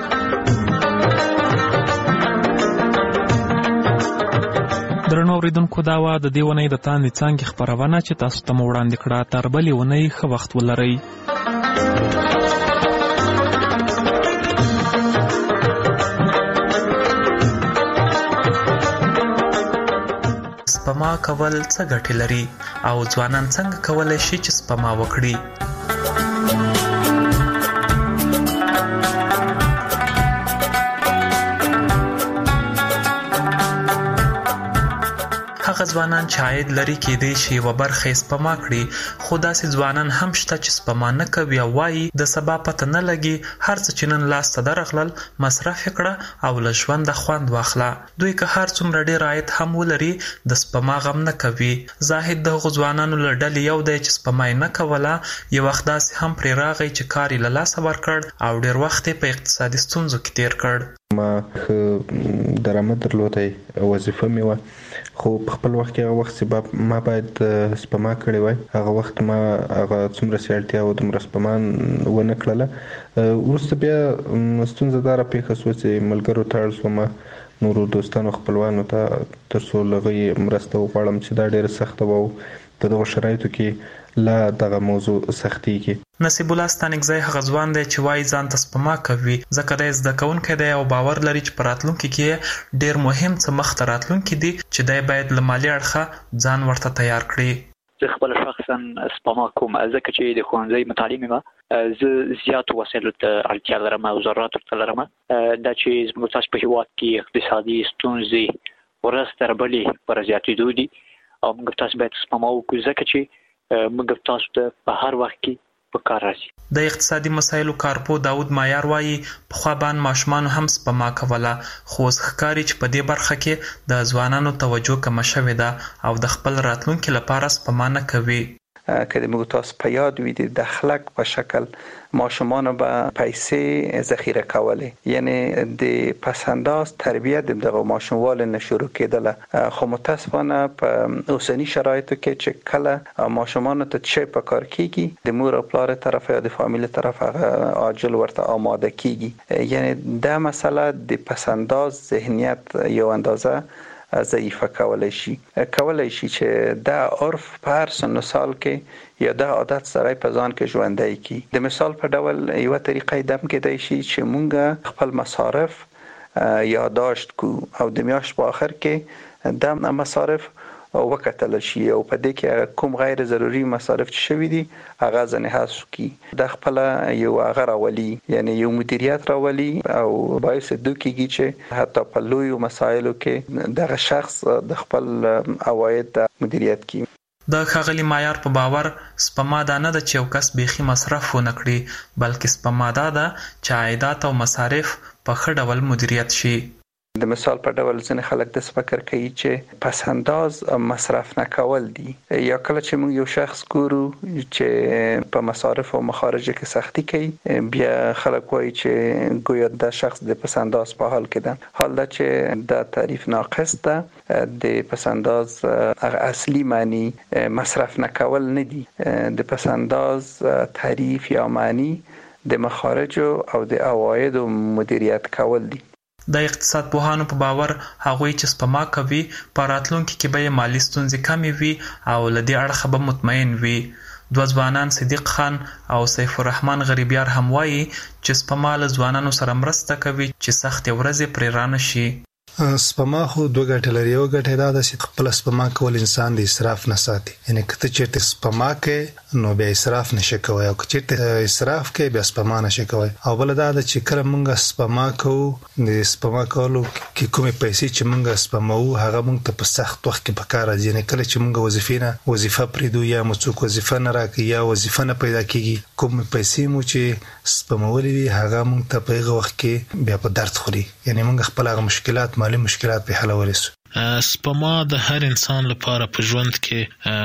درنو اوریدونکو، دا وه د دې اونۍ د تاندې څانګې خپرونه چې تاسو ته مو وړاندې کړه. تر بلې اونۍ ښه وخت ولرئ. سپما کول څه ګټې لري او ځوانان څنګه کولی شي چې سپما وکړي. هغه ځوانان چې عاید لري کېدای شي یوه برخه یې سپما کړي، خو داسې ځوانان هم شته چې سپما نه کوي او وایي د سبا پته نه لګي، هر څه چې نن لاس ته درغلل مصرف یې کړه او له ژونده خوند واخله. دوی که هر څومره ډېر عاید هم ولري د سپما غم نه کوي. زاهد د هغو ځوانانو له ډلې یو دی چې سپما یې نه کوله، یو وخت داسې هم پرې راغی چې کار یې له لاسه ورکړ او ډېر وخت یې په اقتصادي ستونزو کې تېر کړ. ما درآمد درلودی، وظیفه مې وه، خو په خپل وخت کې هغه وخت چې ما باید سپما کړې وای، هغه وخت ما هغه څومره چې اړتیا و دومره سپما ونه کړله. وروسته بیا ستونزه دا راپېښه شوه چې ملګرو ته اړ شوم نورو دوستانو خپلوانو ته تر څو له هغوی مرسته وغواړم چې دا ډېره سخته وه او په دغو شرایطو کې لا دغه موضوع سختیږي. نصیب الله ستانکزی هغه ځوان دی چې وایي ځان ته سپما کوي ځکه دی زده کوونکی دی او باور لري چې په راتلونکي کې ډېر مهم څه مخته راتلونکي دي چې دی باید له مالي اړخه ځان ورته تیار کړي. زه خپل شخصا سپما کوم ځکه چې د ښوونځي متعلم یم، زه زیاتو وسایلو ته اړتیا لرم او ضرورت ورته لرم. دا چې زموږ تاسو په هېواد کې اقتصادي ستونزې ورځ تر بلې پر زیاتېدو دي او موږ تاسو باید سپما وکړو ځکه چې موږ تاسو ته په هر وخت کې په کار راځي. د اقتصادي مسایلو کارپو داود مایار وایي پخوا باندې ماشومانو هم سپما کوله، خو اوس ښکاري چې په دې برخه کې د ځوانانو توجه کمه شوې ده او د خپل راتلونکي لپاره سپما نه کوي. که د موږ تاسو په یاد وي د دخلک په شکل ماشومان به پیسې ذخیره کولې، یعنی د پسنداز تربیت دغه ماشوموال نه شروع کېدله، خو متاسفانه په اوسنی شرایطو کې چې کله ماشومان ته چې په کار کېږي د مور او پلار طرف یا د فامیل طرف هغه عاجل ورته آماده کېږي، یعنی دا مسله د پسنداز ذهنیت یو اندازه ضعیفه کولای شي چې دا عرف په هر سن و سال کې یا دا عادت سره په ځان کې ژوندی کی. د مثال په ډول یو طریقه دم کېدای شي چې مونږ خپل مصارف یادداشت کو او د میاشت په آخر کې د مصارف وکتل شي او په دې کې کوم غیر ضروري مصارف چې شوي دي هغه ځنې حذف کی. د خپل یو هغه راولي، یعنی یو مدیریت راولي او باعث دوکیږي چې حتی په لویو مسایلو کې دغه شخص د خپل عواید مدیریت کی. د ښاغلي مایار په باور سپما دا نه ده چې یو کس بیخي مصرف ونه کړي، بلکې سپما دا ده چې عایدات او مصارف په ښه ډول مدیریت شي. د مثال په ډول ځینې خلک د فکر کوي چې پس انداز مصرف نه کول دي، یا کله چې موږ یو شخص ګورو چې په مصارف او مخارج کې سختی کوي بیا خلک وایي چې ګویا دا شخص د پس انداز په حال کې ده، حال دا چې دا تعریف ناقص ده. د پس انداز اصلي معنی مصرف نه کول نه دي، د پس انداز تعریف یا معنی د مخارج او د عواید مدیریت کول دي. د اقتصاد پوهانو په باور هغوی چې سپما کوي په راتلونکي کې به یې مالي ستونزې کمې وي او له دې اړخه به مطمئن وي. دوه ځوانان صدیق خان او سیف الرحمن غریبیار هم وایي چې سپما له ځوانانو سره مرسته کوي چې سختې ورځې پرې رانه شي. سپما خو دوه ګټې لري. یو ګټه دا ده چې خپل سپما کول انسان د اسراف نه ساتي، یعنی که ته چېرته سپما کوې نو بیا اسراف نشي کوی او که چېرته اسراف کوې بیا سپما نشي کوی. او بله دا ده چې کله موږ سپما کوو د سپما کولو کې کومې پیسې چې موږ سپموو هغه موږ ته په سخت وخت کې په کار راځي، یعنی کله چې موږ وظیفه پرېږدو یا مو څوک وظیفه نه راکوي یا وظیفه نه پیدا کېږي، کومې پیسې مو چې سپمولې وي هغه موږ ته په هغه وخت کې بیا په درد خوري، یعنی موږ خپل هغه مالي مشکلات په حلولای شو. سپما د هر انسان لپاره په ژوند کې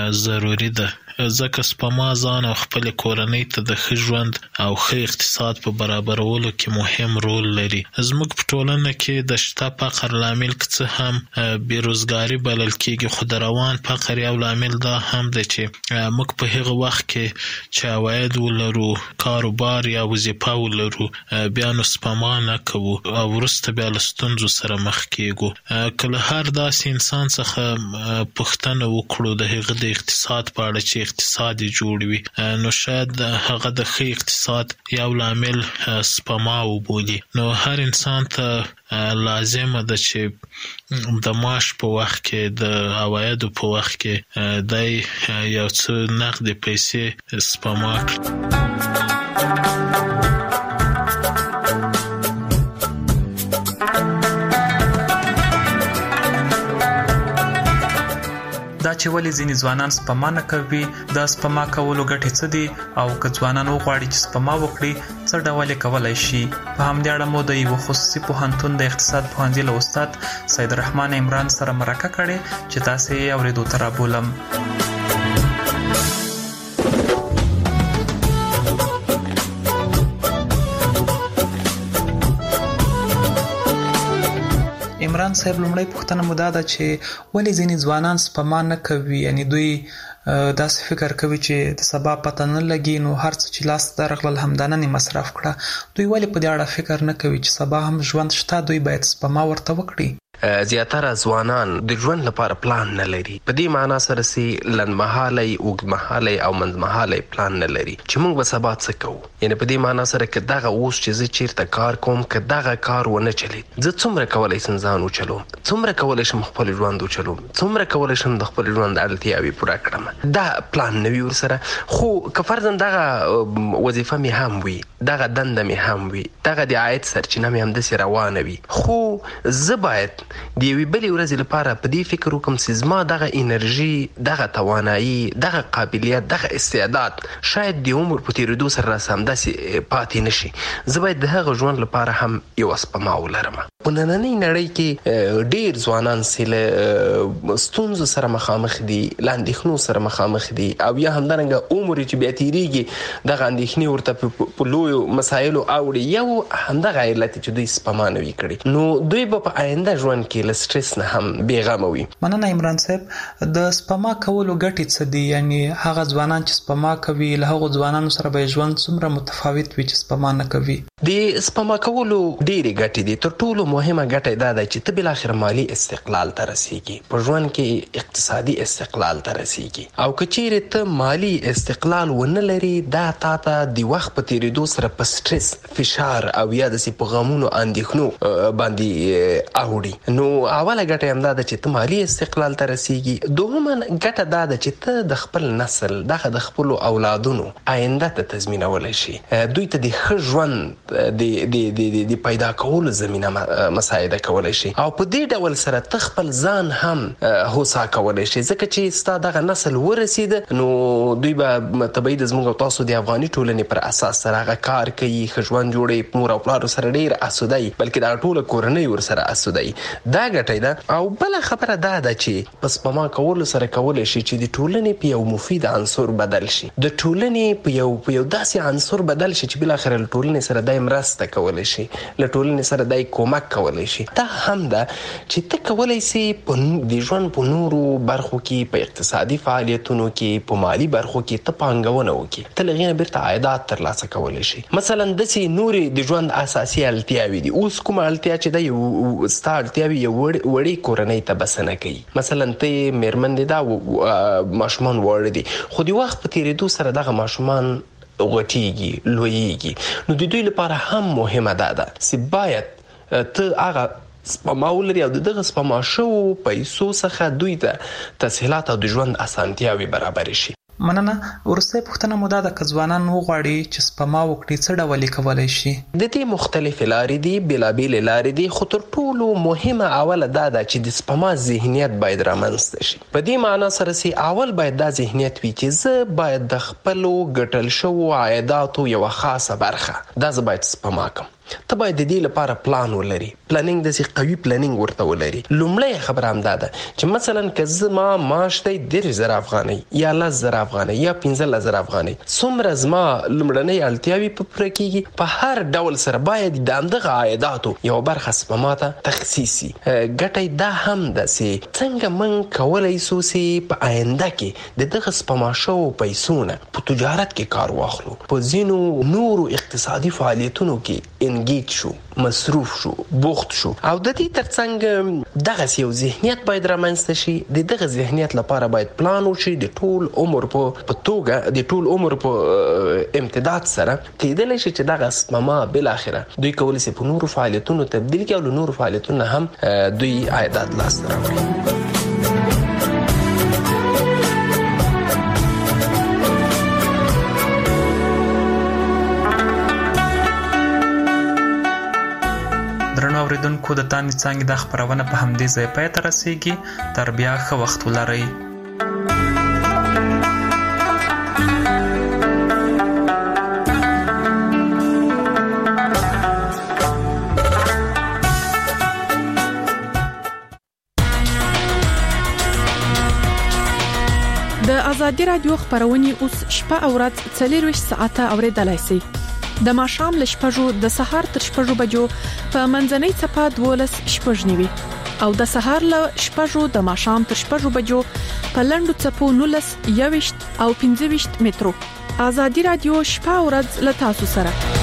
ضروری ده، ځکه سپما ځان او خپل کورنۍ ته د ښه ژوند او ښه اقتصاد په برابرولو کې مهم رول لري. زموږ په ټولنه کې د شته فقر لامل که څه هم بیروزګاري بلل کېږي، خو د روان فقر یو لامل دا هم دی چې موږ په هغه وخت کې چې عواید ولرو، کاروبار یا وظیفه ولرو، بیا نو سپما نه کوو او وروسته بیا له ستونزو سره مخ کېږو. که له هر داسې انسان څخه پوښتنه وکړو د هغه د اقتصاد په اړه چې اقتصاد جوړ وي، نو شاید هغه د ښه اقتصاد یو لامل سپما وبولي. نو هر انسان ته لازمه ده چې د معاش په وخت کې د عوایدو په وخت کې دی یو څه نقد پیسې سپما کړي. دا چې ولې ځینې ځوانان سپما نه کوي، دا سپما کولو ګټې څه دي، او که ځوانان وغواړي چې سپما وکړي څه ډول یې کولی شي. په همدې اړه مو د یوه خصوصي پوهنتون د اقتصاد پوهنځي له استاد سید رحمان عمران سره مرکه کړې چې تاسې یې اورېدو ته رابولم. عمران صاحب، لومړی پوښتنه مو دا ده چې ولې ځینې ځوانان سپما نه کوي؟ یعنی دوی داسې فکر کوي چې د سبا پته نه لګي، نو هر څه چې لاس ته راغلل همدا نن یې مصرف کړه. دوی ولې په دې اړه فکر نه کوي چې سبا هم ژوند شته، دوی باید سپما ورته وکړي؟ زیاتره ځوانان د ژوند لپاره پلان نه لري. په دې معنا سره چې لنډمهالی، اوږدمهالی او منځمهالی پلان نه لري چې موږ به سبا څه کوو. یعنی په دې معنا سره که دغه اوس چې زه چیرته کار کوم، که دغه کار ونه چلید، زه څومره کولی شم ځان وچلوم، څومره کولی شم خپل ژوند وچلوم، څومره کولی شم د خپل ژوند اړتیاوې پوره کړم. دا پلان نه وي ورسره. خو که فرضاً دغه وظیفه مې هم وي، دغه دنده مې هم وي، دغه د عاید سرچینه مې همداسې روانه وي، خو زه باید د یوې بلې ورځې لپاره په دې فکر وکړم چې زما دغه انرژي، دغه توانایي، دغه قابلیت، دغه استعداد شاید د عمر په تېرېدو سره راسه همداسې پاتې نه شي. زه باید د هغه ژوند لپاره هم یوه سپما ولرم. په نننۍ نړۍ کې ډېر ځوانان چې له ستونزو سره مخامخ دي، له اندېښنو سره مخامخ دي، او یا همدارنګه عمر چې بیا تېرېږي دغه اندېښنې ورته په لویو مسایلو اوړي. یو همدغه علت چې دوی سپما نه وي کړې، نو دوی به په آینده ژوند کې له سټرس نه هم بېغمه وي. مننه عمران صاحب. د سپما کولو ګټې څه دي؟ یعنی هغه ځوانان چې سپما کوي له هغو ځوانانو سره به ژوند څومره متفاوت وي چې سپما نه کوي؟ د سپما کولو ډېرې ګټې دي. تر ټولو مهمه ګټه دا ده چې ته بالاخره مالي استقلال ته رسېږي، په ژوند کې اقتصادي استقلال ته رسېږي. او که چیرې ته مالي استقلال ونه لري، دا تا ته د وخت په تېرېدو سره په سټرس، فشار او یا داسې په غمونو، اندېښنو باندې اوړي. نو اوله ګټه هم دا ده چې ته مالي استقلال ته رسېږي. دوهمه ګټه دا ده چې ته د خپل نسل، دغه د خپلو اولادونو آینده ته تضمینولی شي، دوی ته د ښه ژوند د پیدا کولو زمینه مساعده کولی شي. او په دې ډول سره ته خپل ځان هم هوسا کولی شي، ځکه چې ستا دغه نسل ورسېده نو دوی به طبیعي د زموږ او تاسو د افغاني ټولنې پر اساس سره هغه کار کوي، ښه ژوند جوړوي، مور او پلارو سره ډېر اسوده وي، بلکې دغه ټوله کورنۍ ورسره اسوده وي. دا ګټه ده. او بله خبره دا ده چې په سپما کولو سره کولی شي چې د ټولنې په یو مفید عنصر بدل شي، د ټولنې په یو داسې عنصر بدل شي چې بالاخره له ټولنې سره دای مرسته کولی شي، له ټولنې سره دای کومک کولی شي. دا هم ده چې ته کولی شي د ژوند په نورو برخو کې، په اقتصادي فعالیتونو کې، په مالي برخو کې ته پانګونه وکړي، ته له هغې نه بیرته عایدات ترلاسه کولی شي. مثلا داسې نورې د ژوند اساسي اړتیاوې دي. اوس کومه اړتیا چې ده یو ستا اړتیاوې یو وړې کورنۍ ته بسنه کوي. مثلا ته میرمن دي، دا ماشومان واړه دي، خو د وخت په تېرېدو سره دغه ماشومان غټېږي، لویېږي. نو د دوی لپاره هم مهمه ده چې باید ته هغه سپما ولري او دغه سپما شوو پیسو څخه دوی ته تسهیلات او د ژوند اسانتیاوې برابرې شي. مننه. وروستۍ پوښتنه مو دا ده، که ځوانان وغواړي چې سپما وکړي څه ډول یې کولی شي؟ د دې مختلفې لارې دي، بېلابېلې لارې دي، خو تر ټولو مهمه اوله دا ده چې د سپما ذهنیت باید رامنځته شي. په دې معنا سره چې اول باید دا ذهنیت وي چې زه باید د خپلو ګټل شوو عایداتو یوه خاصه برخه دا زه باید سپما کړم. ته باید د دې لپاره پلان ولري، پلانینګ داسې قوي پلانینګ ورته ولري. لومړی خبره هم دا ده چې مثلا که زما معاش دی 10,000 افغانۍ یا 10,000 افغانۍ یا 15,000 افغانۍ، څومره زما لومړنۍ اړتیاوې په پوره کېږي، په هر ډول سره باید د همدغه عایداتو یوه برخه سپما ته تخصیص شي. ګټه دا هم ده چې څنګه موږ کولی شو چې په آینده کې د دغه سپما شوو پیسو نه په تجارت کې کار واخلو، په ځینو نورو اقتصادي فعالیتونو کې انګیج شو، مصروف شو، بوخت شو او د دې ترڅنګ دغه یو ذهنیت باید رامنځته شي. دغه ذهنیت لپاره باید پلان وشي د ټول عمر په توګه د ټول عمر په امتداد سره کېدلی شي چې دغه سپما بل اخره دوی کولی شي په نورو فعالیتونو تبدیل کړي او نورو فعالیتونو هم دوی عایدات لاسته راوړي. درنو اوریدونکو د تانی څنګه د خبرونه په همدې ځای پای ته رسیږي. تر بیا ښه وخت ولرئ. د ازادي رادیو خبرونه اوس شپه او ورځ 24 ساعته اوریدلای شئ. د ماښام ل شپږو د سهار تر شپږو بجو په منځنۍ صفه 12 شپږنیوي او د سهار ل شپږو د ماښام تر شپږو بجو په لندو صفو 19 21 او 25 مترو. ازادي رادیو شپه او ورځ ل تاسو سره.